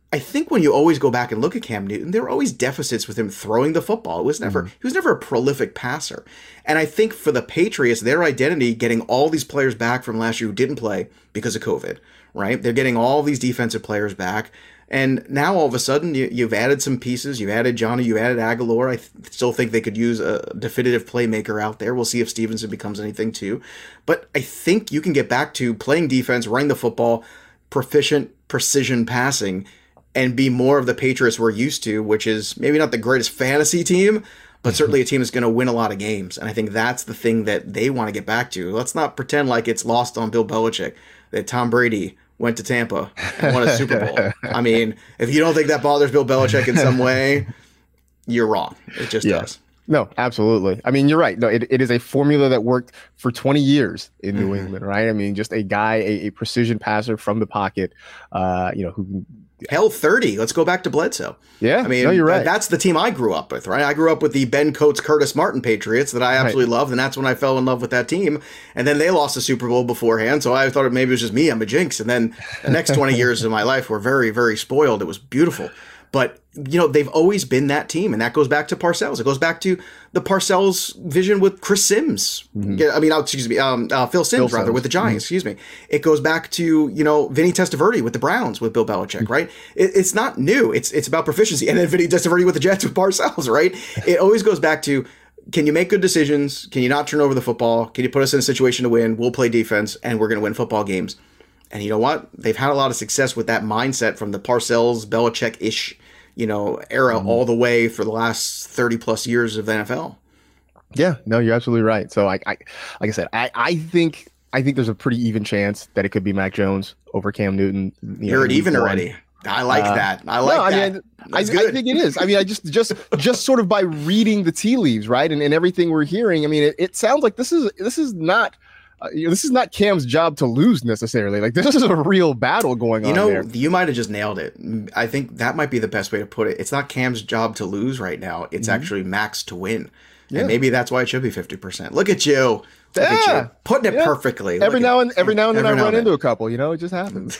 I think when you always go back and look at Cam Newton, there were always deficits with him throwing the football. It was never mm-hmm. he was never a prolific passer. And I think for the Patriots, their identity, getting all these players back from last year who didn't play because of COVID, right? They're getting all these defensive players back. And now all of a sudden you, you've added some pieces. You've added Johnny, you added Aguilar. I th- still think they could use a definitive playmaker out there. We'll see if Stevenson becomes anything too. But I think you can get back to playing defense, running the football, proficient precision passing, and be more of the Patriots we're used to, which is maybe not the greatest fantasy team, but certainly a team that's going to win a lot of games. And I think that's the thing that they want to get back to. Let's not pretend like it's lost on Bill Belichick that Tom Brady went to Tampa and won a Super Bowl. I mean, if you don't think that bothers Bill Belichick in some way, you're wrong. It just yeah. does. No, absolutely. I mean, you're right. No, it, it is a formula that worked for twenty years in New mm-hmm. England, right? I mean, just a guy, a, a precision passer from the pocket, uh, you know, who hell thirty. Let's go back to Bledsoe. Yeah, I mean, no, you're right. That's the team I grew up with, right? I grew up with the Ben Coates, Curtis Martin Patriots that I absolutely right. loved, and that's when I fell in love with that team. And then they lost the Super Bowl beforehand, so I thought maybe it was just me. I'm a jinx. And then the next twenty years of my life were very, very spoiled. It was beautiful. But, you know, they've always been that team, and that goes back to Parcells. It goes back to the Parcells vision with Chris Sims. Mm-hmm. I mean, excuse me, um, uh, Phil Sims, Phil rather, Sims. with the Giants, mm-hmm. excuse me. It goes back to, you know, Vinny Testaverde with the Browns with Bill Belichick, mm-hmm. right? It, it's not new. It's it's about proficiency. And then Vinny Testaverde with the Jets with Parcells, right? It always goes back to, can you make good decisions? Can you not turn over the football? Can you put us in a situation to win? We'll play defense, and we're going to win football games. And you know what? They've had a lot of success with that mindset from the Parcells, Belichick-ish you know, era mm-hmm. all the way for the last thirty plus years of the N F L. Yeah, no, you're absolutely right. So I, I like I said, I, I think, I think there's a pretty even chance that it could be Mac Jones over Cam Newton. You you're know, it even one. already. I like uh, that. I like no, that. I, mean, I, I think it is. I mean, I just, just, just sort of by reading the tea leaves, right, and, and everything we're hearing. I mean, it, it sounds like this is, this is not. Uh, you know, this is not Cam's job to lose necessarily. Like, this is a real battle going you on know, there. You might have just nailed it. I think that might be the best way to put it. It's not Cam's job to lose right now. It's mm-hmm. actually Mac's to win. Yeah. And maybe that's why it should be fifty percent. Look at you. Look yeah. at you. Putting it yeah. perfectly. Every Look now at, and every now and then every I run then. into a couple, you know, it just happens.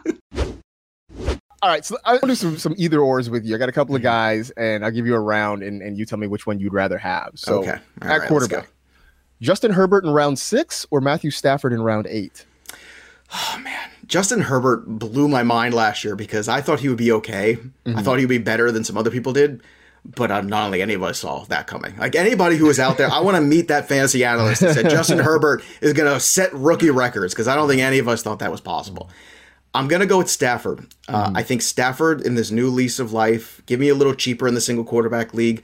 All right, so I'll do some some either ors with you. I got a couple of guys, and I'll give you a round, and, and you tell me which one you'd rather have. So okay. at right, quarterback. Justin Herbert in round six or Matthew Stafford in round eight? Oh, man. Justin Herbert blew my mind last year because I thought he would be okay. Mm-hmm. I thought he would be better than some other people did. But uh, not only any of us saw that coming. Like anybody who was out there, I want to meet that fantasy analyst that said Justin Herbert is going to set rookie records because I don't think any of us thought that was possible. I'm going to go with Stafford. Uh, mm-hmm. I think Stafford in this new lease of life, give me a little cheaper in the single quarterback league.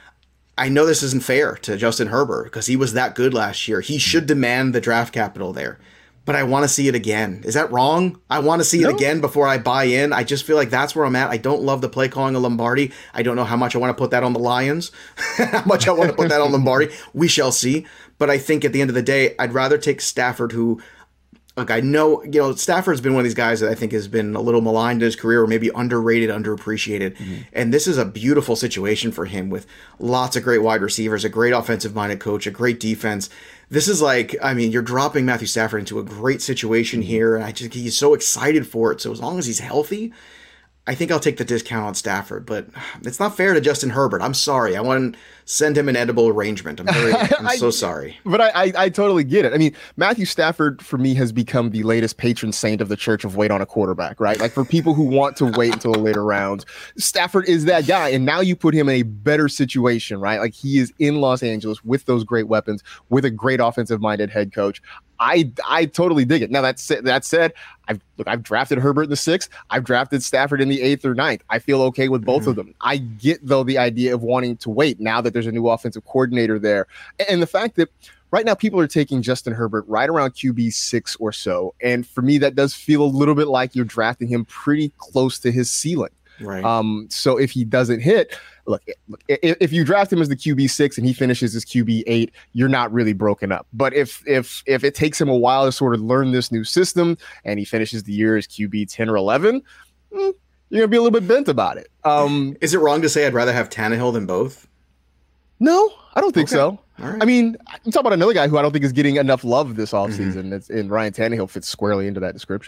I know this isn't fair to Justin Herbert because he was that good last year. He should demand the draft capital there. But I want to see it again. Is that wrong? I want to see no. it again before I buy in. I just feel like that's where I'm at. I don't love the play calling of Lombardi. I don't know how much I want to put that on the Lions, how much I want to put that on Lombardi. We shall see. But I think at the end of the day, I'd rather take Stafford, who, look, I know, you know, Stafford's been one of these guys that I think has been a little maligned in his career or maybe underrated, underappreciated. Mm-hmm. And this is a beautiful situation for him with lots of great wide receivers, a great offensive-minded coach, a great defense. This is like, I mean, you're dropping Matthew Stafford into a great situation here, and I just he's so excited for it. So as long as he's healthy, I think I'll take the discount on Stafford, but it's not fair to Justin Herbert. I'm sorry. I want to send him an edible arrangement. I'm very, I'm I, so sorry. But I, I, I totally get it. I mean, Matthew Stafford, for me, has become the latest patron saint of the Church of Wait on a Quarterback, right? Like, for people who want to wait until a later round, Stafford is that guy. And now you put him in a better situation, right? Like, he is in Los Angeles with those great weapons, with a great offensive-minded head coach. I I totally dig it. Now, that said, that said, I've look, I've drafted Herbert in the sixth. I've drafted Stafford in the eighth or ninth. I feel okay with both mm-hmm. of them. I get, though, the idea of wanting to wait now that there's a new offensive coordinator there. And the fact that right now people are taking Justin Herbert right around Q B six or so. And for me, that does feel a little bit like you're drafting him pretty close to his ceiling. Right. Um, so if he doesn't hit, look, look, if you draft him as the Q B six and he finishes as Q B eight, you're not really broken up. But if if if it takes him a while to sort of learn this new system and he finishes the year as Q B ten or eleven, you're gonna be a little bit bent about it. Um, Is it wrong to say I'd rather have Tannehill than both? No, I don't think okay. so. All right. I mean, I'm talking about another guy who I don't think is getting enough love this offseason. Mm-hmm. It's, and Ryan Tannehill fits squarely into that description.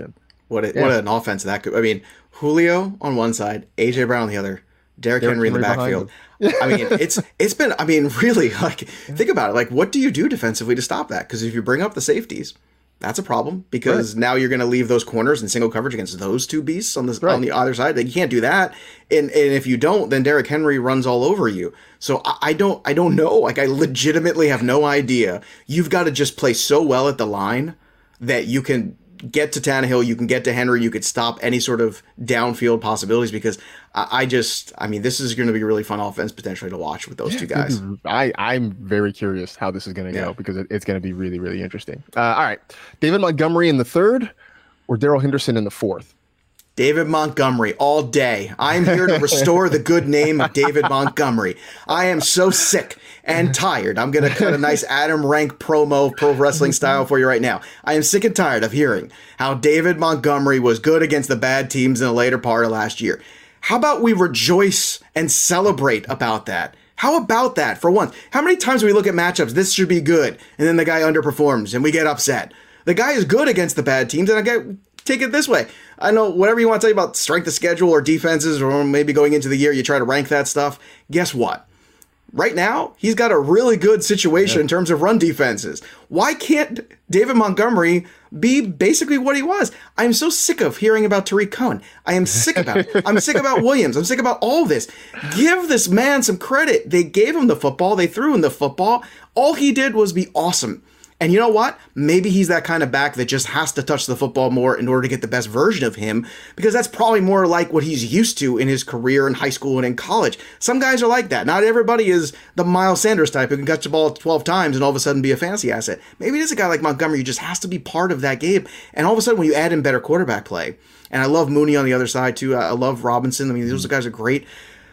What it, Yeah. what an offense that could. I mean, Julio on one side, A J Brown on the other, Derrick Henry in the backfield. I mean, it's it's been. I mean, really, like think about it. Like, what do you do defensively to stop that? Because if you bring up the safeties, that's a problem. Because right. now you're going to leave those corners in single coverage against those two beasts on the right. on the other side. Like, you can't do that. And and if you don't, then Derrick Henry runs all over you. So I, I don't I don't know. Like, I legitimately have no idea. You've got to just play so well at the line that you can get to Tannehill, you can get to Henry, you could stop any sort of downfield possibilities, because I, I just, I mean, this is going to be a really fun offense potentially to watch with those yeah, two guys. I, I'm very curious how this is going to go yeah. because it, it's going to be really, really interesting. Uh, all right. David Montgomery in the third or Darrell Henderson in the fourth? David Montgomery all day. I'm here to restore the good name of David Montgomery. I am so sick and tired. I'm going to cut a nice Adam Rank promo pro wrestling style for you right now. I am sick and tired of hearing how David Montgomery was good against the bad teams in the later part of last year. How about we rejoice and celebrate about that? How about that for once? How many times do we look at matchups, this should be good, and then the guy underperforms and we get upset? The guy is good against the bad teams, and I get... Take it this way. I know whatever you want to tell you about strength of schedule or defenses, or maybe going into the year, you try to rank that stuff. Guess what? Right now, he's got a really good situation yeah. in terms of run defenses. Why can't David Montgomery be basically what he was? I'm so sick of hearing about Tariq Cohen. I am sick about it. I'm sick about Williams. I'm sick about all this. Give this man some credit. They gave him the football. They threw him the football. All he did was be awesome. And you know what? Maybe he's that kind of back that just has to touch the football more in order to get the best version of him, because that's probably more like what he's used to in his career in high school and in college. Some guys are like that. Not everybody is the Miles Sanders type who can catch the ball twelve times and all of a sudden be a fantasy asset. Maybe it is a guy like Montgomery who just has to be part of that game. And all of a sudden when you add in better quarterback play, and I love Mooney on the other side too. I love Robinson. I mean, those guys are great.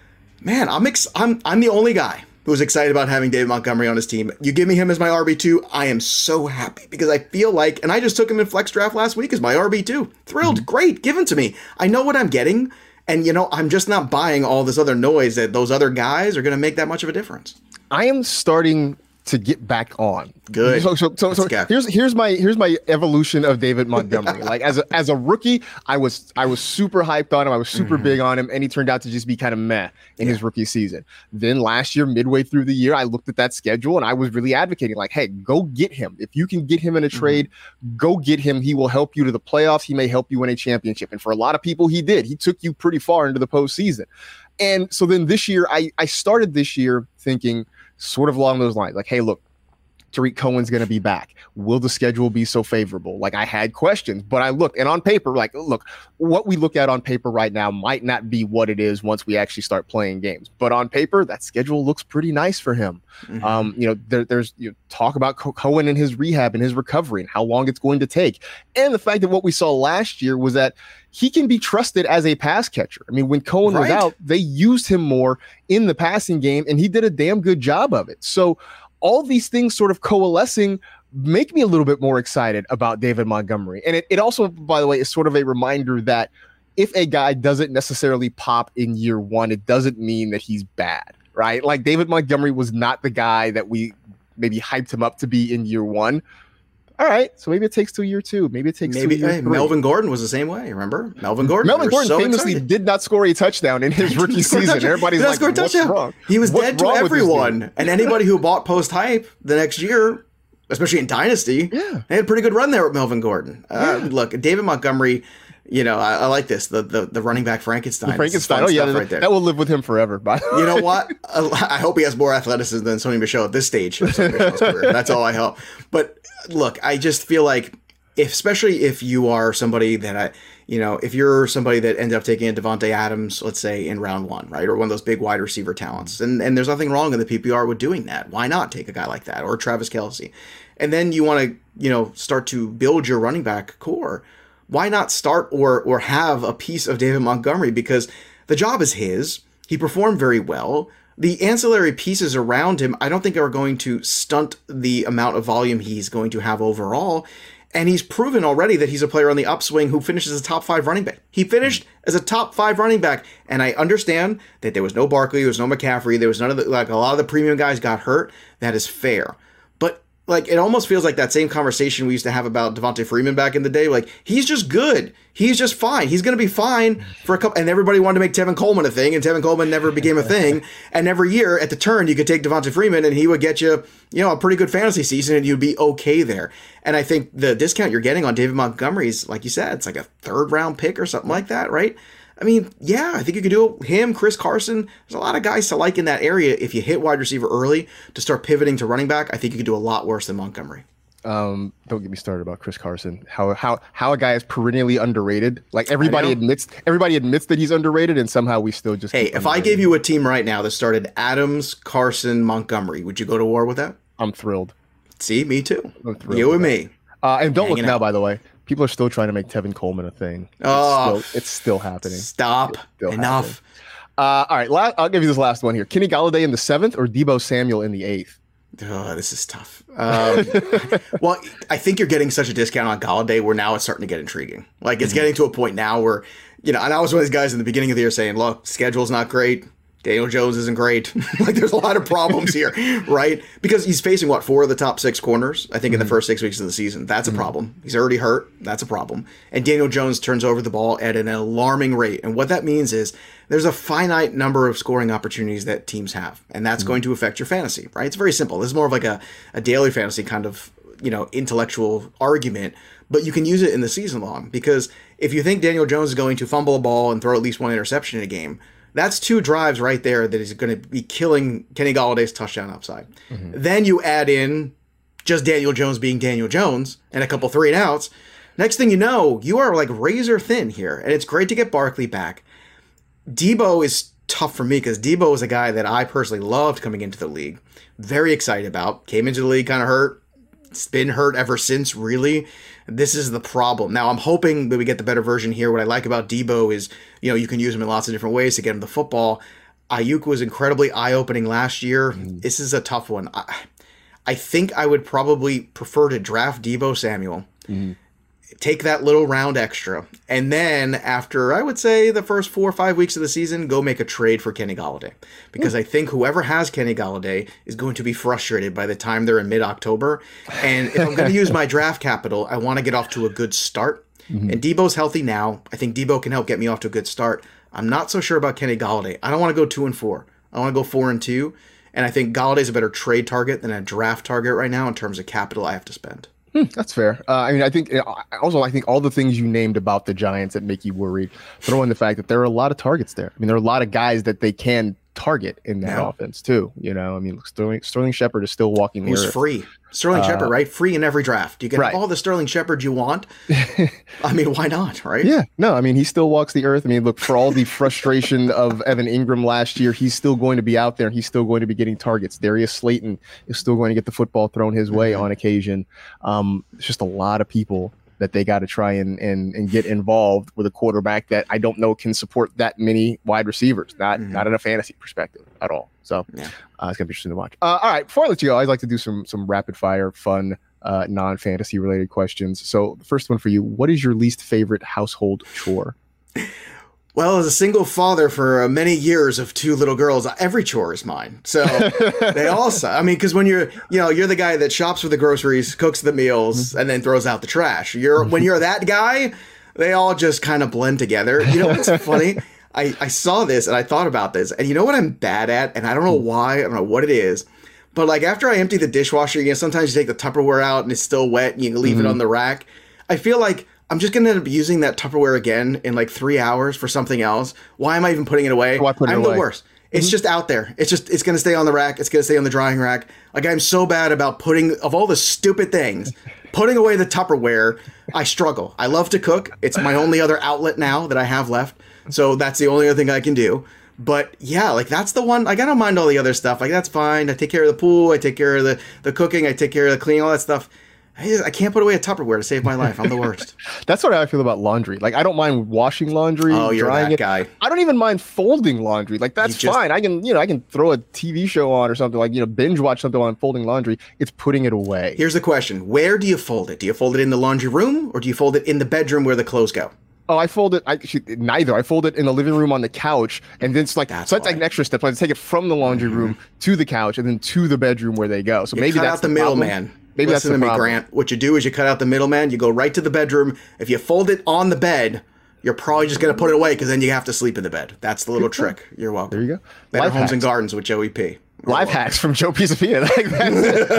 Man, I'm ex- I'm I'm the only guy who was excited about having David Montgomery on his team. You give me him as my R B two, I am so happy, because I feel like, and I just took him in flex draft last week as my R B two. Thrilled, mm-hmm. Great, give him to me. I know what I'm getting, and you know, I'm just not buying all this other noise that those other guys are going to make that much of a difference. I am starting to get back on. Good. So, so, so, so here's here's my here's my evolution of David Montgomery. Like as a as a rookie, I was I was super hyped on him. I was super mm-hmm. big on him, and he turned out to just be kind of meh in yeah. his rookie season. Then last year, midway through the year, I looked at that schedule and I was really advocating, like, hey, go get him. If you can get him in a trade, mm-hmm. go get him. He will help you to the playoffs. He may help you win a championship. And for a lot of people, he did. He took you pretty far into the postseason. And so then this year, I I started this year thinking sort of along those lines, like, hey, look, Tariq Cohen's going to be back. Will the schedule be so favorable? Like, I had questions, but I looked, and on paper, like, look, what we look at on paper right now might not be what it is once we actually start playing games. But on paper, that schedule looks pretty nice for him. Mm-hmm. Um, you know, there, there's you know, talk about Co- Cohen and his rehab and his recovery and how long it's going to take. And the fact that what we saw last year was that he can be trusted as a pass catcher. I mean, when Cohen right. was out, they used him more in the passing game, and he did a damn good job of it. So all these things sort of coalescing make me a little bit more excited about David Montgomery. And it, it also, by the way, is sort of a reminder that if a guy doesn't necessarily pop in year one, it doesn't mean that he's bad, right? Like David Montgomery was not the guy that we maybe hyped him up to be in year one. All right, so maybe it takes to year two. Maybe it takes maybe to year hey, three. Melvin Gordon was the same way. Remember Melvin Gordon? Melvin Gordon so famously excited. did not score a touchdown in his rookie season. Everybody's like, "What's touchdown. wrong?" He was What's dead to everyone, and anybody who bought post hype the next year, especially in Dynasty, yeah, they had a pretty good run there with Melvin Gordon. Uh, yeah. Look, David Montgomery. You know, I, I like this. The, the the running back Frankenstein. The Frankenstein. Oh, yeah. That, right there. That will live with him forever. By you know what? I hope he has more athleticism than Sony Michel at this stage of Sony Michel's career. That's all I hope. But look, I just feel like, if, especially if you are somebody that I, you know, if you're somebody that ended up taking a Devontae Adams, let's say in round one, right, or one of those big wide receiver talents, and and there's nothing wrong in the P P R with doing that. Why not take a guy like that, or Travis Kelce, and then you want to, you know, start to build your running back core. Why not start or or have a piece of David Montgomery? Because the job is his. He performed very well. The ancillary pieces around him, I don't think are going to stunt the amount of volume he's going to have overall. And he's proven already that he's a player on the upswing who finishes as a top five running back. He finished as a top five running back. And I understand that there was no Barkley, there was no McCaffrey, there was none of the, like a lot of the premium guys got hurt. That is fair. But like, it almost feels like that same conversation we used to have about Devontae Freeman back in the day. Like, he's just good. He's just fine. He's going to be fine for a couple. And everybody wanted to make Tevin Coleman a thing, and Tevin Coleman never became a thing. And every year at the turn, you could take Devontae Freeman, and he would get you, you know, a pretty good fantasy season, and you'd be okay there. And I think the discount you're getting on David Montgomery's, like you said, it's like a third round pick or something like that, right? I mean, yeah, I think you could do him, Chris Carson. There's a lot of guys to like in that area. If you hit wide receiver early to start pivoting to running back, I think you could do a lot worse than Montgomery. Um, don't get me started about Chris Carson. How how how a guy is perennially underrated. Like everybody admits, everybody admits that he's underrated, and somehow we still just. Hey, if underrated. I gave you a team right now that started Adams, Carson, Montgomery, would you go to war with that? I'm thrilled. See, me too. You and me. Uh, and don't Hanging look now, out. By the way. People are still trying to make Tevin Coleman a thing. It's oh, still, it's still happening. Stop. Still Enough. Uh, all right, la- I'll give you this last one here. Kenny Golladay in the seventh or Deebo Samuel in the eighth? Oh, this is tough. Um, well, I think you're getting such a discount on Golladay where now it's starting to get intriguing. Like, it's mm-hmm. getting to a point now where, you know, and I was one of these guys in the beginning of the year saying, look, schedule's not great. Daniel Jones isn't great. Like, there's a lot of problems here, right? Because he's facing, what, four of the top six corners, I think, mm-hmm. in the first six weeks of the season. That's a mm-hmm. problem. He's already hurt. That's a problem. And Daniel Jones turns over the ball at an alarming rate. And what that means is there's a finite number of scoring opportunities that teams have. And that's mm-hmm. going to affect your fantasy, right? It's very simple. This is more of like a, a daily fantasy kind of, you know, intellectual argument. But you can use it in the season long. Because if you think Daniel Jones is going to fumble a ball and throw at least one interception in a game, that's two drives right there that is going to be killing Kenny Galladay's touchdown upside. Mm-hmm. Then you add in just Daniel Jones being Daniel Jones and a couple three and outs. Next thing you know, you are like razor thin here. And it's great to get Barkley back. Deebo is tough for me because Deebo is a guy that I personally loved coming into the league. Very excited about. Came into the league kind of hurt. It's been hurt ever since, really. This is the problem. Now, I'm hoping that we get the better version here. What I like about Deebo is, you know, you can use him in lots of different ways to get him the football. Ayuk was incredibly eye-opening last year. Mm. This is a tough one. I, I think I would probably prefer to draft Deebo Samuel, mm. take that little round extra, and then after, I would say, the first four or five weeks of the season, go make a trade for Kenny Golladay. Because mm. I think whoever has Kenny Golladay is going to be frustrated by the time they're in mid-October. And if I'm going to use my draft capital, I want to get off to a good start. Mm-hmm. And Deebo's healthy now. I think Deebo can help get me off to a good start. I'm not so sure about Kenny Golladay. I don't want to go two and four. I want to go four and two. And I think Galladay's a better trade target than a draft target right now in terms of capital I have to spend. Hmm, that's fair. Uh, I mean, I think also, I think all the things you named about the Giants that make you worried, throw in the fact that there are a lot of targets there. I mean, there are a lot of guys that they can target in that yeah. offense too. You know, I mean, Sterling, Sterling Shepard is still walking the Who's earth. free? Sterling uh, Shepard, right? Free in every draft. You get right. all the Sterling Shepard you want. I mean, why not, right? Yeah. No, I mean, he still walks the earth. I mean, look, for all the frustration of Evan Ingram last year, he's still going to be out there. He's still going to be getting targets. Darius Slayton is still going to get the football thrown his way mm-hmm. on occasion. Um, it's just a lot of people that they got to try and, and and get involved with a quarterback that I don't know can support that many wide receivers, not mm-hmm. not in a fantasy perspective at all. So yeah. uh, it's gonna be interesting to watch. Uh, all right, before I let you go, I'd like to do some some rapid fire, fun, uh, non fantasy related questions. So the first one for you: what is your least favorite household chore? Well, as a single father for uh, many years of two little girls, every chore is mine. So they all suck. I mean, because when you're, you know, you're the guy that shops for the groceries, cooks the meals, and then throws out the trash. You're when you're that guy, they all just kind of blend together. You know what's funny? I, I saw this and I thought about this, and you know what I'm bad at, and I don't know why, I don't know what it is, but like after I empty the dishwasher, you know, sometimes you take the Tupperware out and it's still wet, and you leave mm-hmm. it on the rack. I feel like I'm just going to end up using that Tupperware again in like three hours for something else. Why am I even putting it away? Why put it I'm away? the worst. It's mm-hmm. just out there. It's just, it's going to stay on the rack. It's going to stay on the drying rack. Like, I'm so bad about putting, of all the stupid things, putting away the Tupperware, I struggle. I love to cook. It's my only other outlet now that I have left. So that's the only other thing I can do. But yeah, like that's the one, like I don't mind all the other stuff. Like that's fine. I take care of the pool. I take care of the, the cooking. I take care of the cleaning, all that stuff. I, just, I can't put away a Tupperware to save my life. I'm the worst. That's what I feel about laundry. Like I don't mind washing laundry. Oh, you're drying that it. guy. I don't even mind folding laundry. Like that's just, fine. I can, you know, I can throw a T V show on or something, like, you know, binge watch something on folding laundry. It's putting it away. Here's the question. Where do you fold it? Do you fold it in the laundry room or do you fold it in the bedroom where the clothes go? Oh, I fold it. I neither. I fold it in the living room on the couch, and then it's like that's so that's like an extra step. I take it from the laundry room mm-hmm. to the couch, and then to the bedroom where they go. So you maybe cut that's out the, the middleman. Maybe Listen that's the to me, problem. Grant. What you do is you cut out the middleman. You go right to the bedroom. If you fold it on the bed, you're probably just going to put it away because then you have to sleep in the bed. That's the little trick. You're welcome. There you go. Better Life Homes hacks. and Gardens with Joey P. You're Life welcome. hacks from Joe Pisapia. Like, that's it.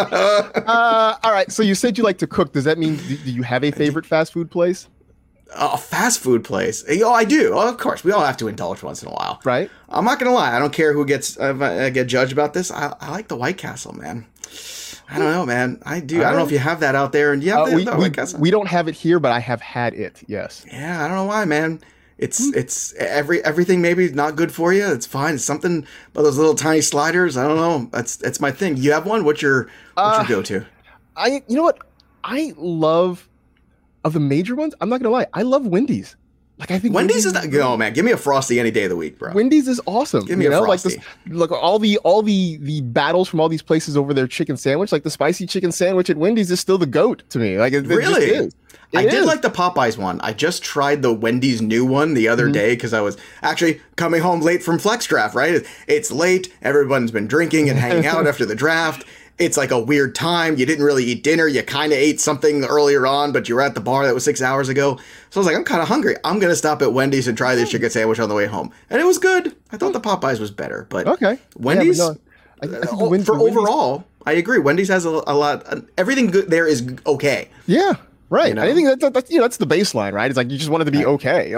uh, all right. So you said you like to cook. Does that mean do do you have a favorite fast food place? A fast food place. Oh, I do. Oh, of course. We all have to indulge once in a while. Right. I'm not going to lie. I don't care who gets uh, if I get judged about this. I, I like the White Castle, man. I don't know, man. I do. I don't know if you have that out there. And you have Uh, the, we, the we, White Castle. we don't have it here, but I have had it. Yes. Yeah, I don't know why, man. It's it's every everything maybe not good for you. It's fine. It's something about those little tiny sliders. I don't know. That's that's my thing. You have one? What's your what's Uh, your go to? I. You know what? I love of the major ones. I'm not gonna lie. I love Wendy's. Like I think Wendy's is not. Oh man, give me a Frosty any day of the week, bro. Wendy's is awesome. Give me you a know, like Frosty. this, look all the all the the battles from all these places over their chicken sandwich. Like the spicy chicken sandwich at Wendy's is still the goat to me. Like it, it Really? just is. It I did is. like the Popeyes one. I just tried the Wendy's new one the other Mm-hmm. day because I was actually coming home late from Flex Draft, right? It's late. Everyone's been drinking and hanging out after the draft. It's like a weird time. You didn't really eat dinner. You kind of ate something earlier on, but you were at the bar that was six hours ago. So I was like, I'm kind of hungry. I'm going to stop at Wendy's and try this chicken sandwich on the way home. And it was good. I thought the Popeyes was better, but Okay. Wendy's, Yeah, but no, I, I think uh, Wen- for Wendy's- overall, I agree. Wendy's has a, a lot. Everything good there is okay. Yeah. Right. You know? I think that, that, that's you know that's the baseline, right? It's like you just want it to be okay.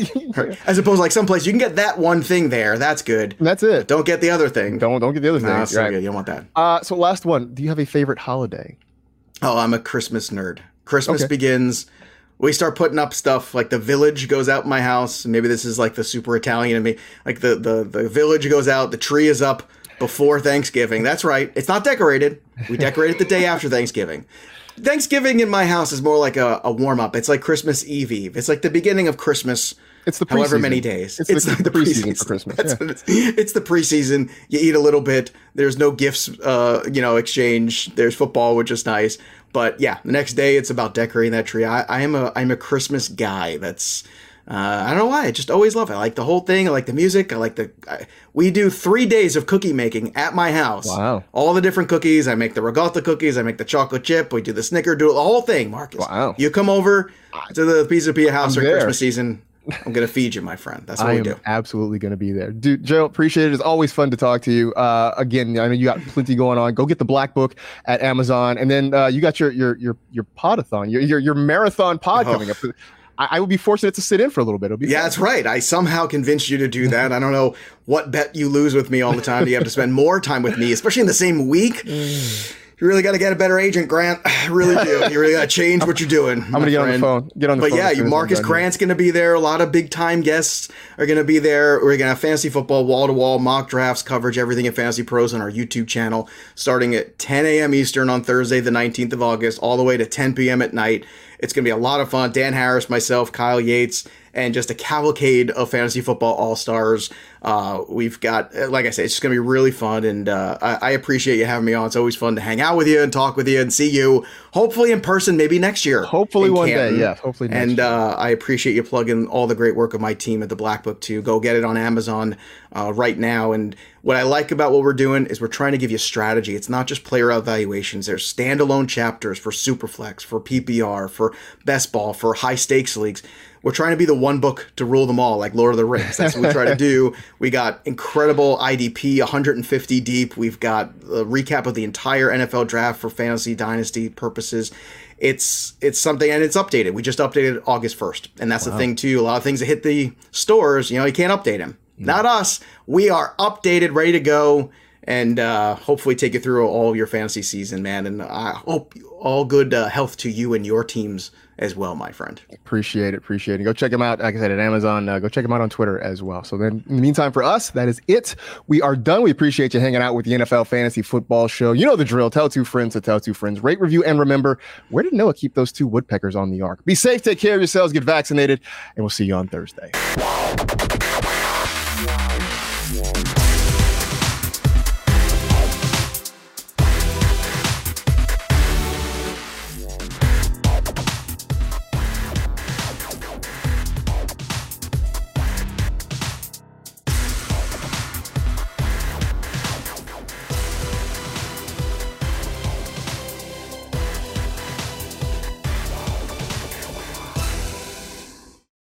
As opposed to like someplace you can get that one thing there. That's good. That's it. Don't get the other thing. Don't don't get the other Nah, things. so right. good. You don't want that. Uh, so last one. Do you have a favorite holiday? Oh, I'm a Christmas nerd. Christmas Okay. begins. We start putting up stuff like the village goes out my house. Maybe this is like the super Italian in me. Like the, the, the village goes out. The tree is up before Thanksgiving. That's right. It's not decorated. We decorate it the day after Thanksgiving. Thanksgiving in my house is more like a, a warm up. It's like Christmas Eve Eve. It's like the beginning of Christmas. It's the however preseason. many days. It's, the, the preseason for Christmas. That's Yeah. what it's, it's the preseason. You eat a little bit. There's no gifts, uh, you know, exchange. There's football, which is nice. But yeah, the next day it's about decorating that tree. I, I am a I'm a Christmas guy. That's uh, I don't know why. I just always love it. I like the whole thing. I like the music. I like the. I, we do three days of cookie making at my house. Wow. All the different cookies. I make the regatta cookies. I make the chocolate chip. We do the snickerdoodle. The whole thing, Marcus. Wow. You come over to the Pizza Pia house I'm for there. Christmas season. I'm gonna feed you, my friend. That's what I we am do. absolutely going to be there. Dude, Joe, appreciate it. It's always fun to talk to you. Uh, again, I know you got plenty going on. Go get the Black Book at Amazon. And then uh, you got your your your your podathon, your your, your marathon pod Oh. coming up. I, I will be fortunate to sit in for a little bit. It'll be Yeah, fun. that's right. I somehow convinced you to do that. I don't know what bet you lose with me all the time. You have to spend more time with me, especially in the same week. You really got to get a better agent, Grant. I really do. You really got to change what you're doing. I'm going to get on the phone. Get on the But phone. yeah, as you soon as I'm Marcus done here. Grant's going to be there. A lot of big time guests are going to be there. We're going to have fantasy football, wall to wall, mock drafts, coverage, everything at Fantasy Pros on our YouTube channel, starting at ten a.m. Eastern on Thursday, the nineteenth of August, all the way to ten p.m. at night. It's going to be a lot of fun. Dan Harris, myself, Kyle Yates, and just a cavalcade of fantasy football all-stars. Uh, we've got, like I said, it's just going to be really fun, and uh, I, I appreciate you having me on. It's always fun to hang out with you and talk with you and see you, hopefully in person, maybe next year. Hopefully in one Canton. day, yes. Hopefully next And year. uh, I appreciate you plugging all the great work of my team at the Black Book too. Go get it on Amazon uh, right now. And what I like about what we're doing is we're trying to give you strategy. It's not just player evaluations. There's standalone chapters for Superflex, for P P R, for Best Ball, for high stakes leagues. We're trying to be the one book to rule them all, like Lord of the Rings. That's what we try to do. We got incredible I D P, one hundred fifty deep. We've got a recap of the entire N F L draft for fantasy dynasty purposes. It's it's something, and it's updated. We just updated August first, and that's wow. the thing too. A lot of things that hit the stores, you know, you can't update them. Mm. Not us. We are updated, ready to go, and uh, hopefully take you through all of your fantasy season, man. And I hope all good uh, health to you and your teams as well, my friend. Appreciate it. Appreciate it. Go check him out. Like I said, at Amazon. Uh, go check him out on Twitter as well. So then in the meantime, for us, that is it. We are done. We appreciate you hanging out with the N F L Fantasy Football Show. You know the drill. Tell two friends to tell two friends. Rate, review, and remember, where did Noah keep those two woodpeckers on the ark? Be safe. Take care of yourselves. Get vaccinated. And we'll see you on Thursday.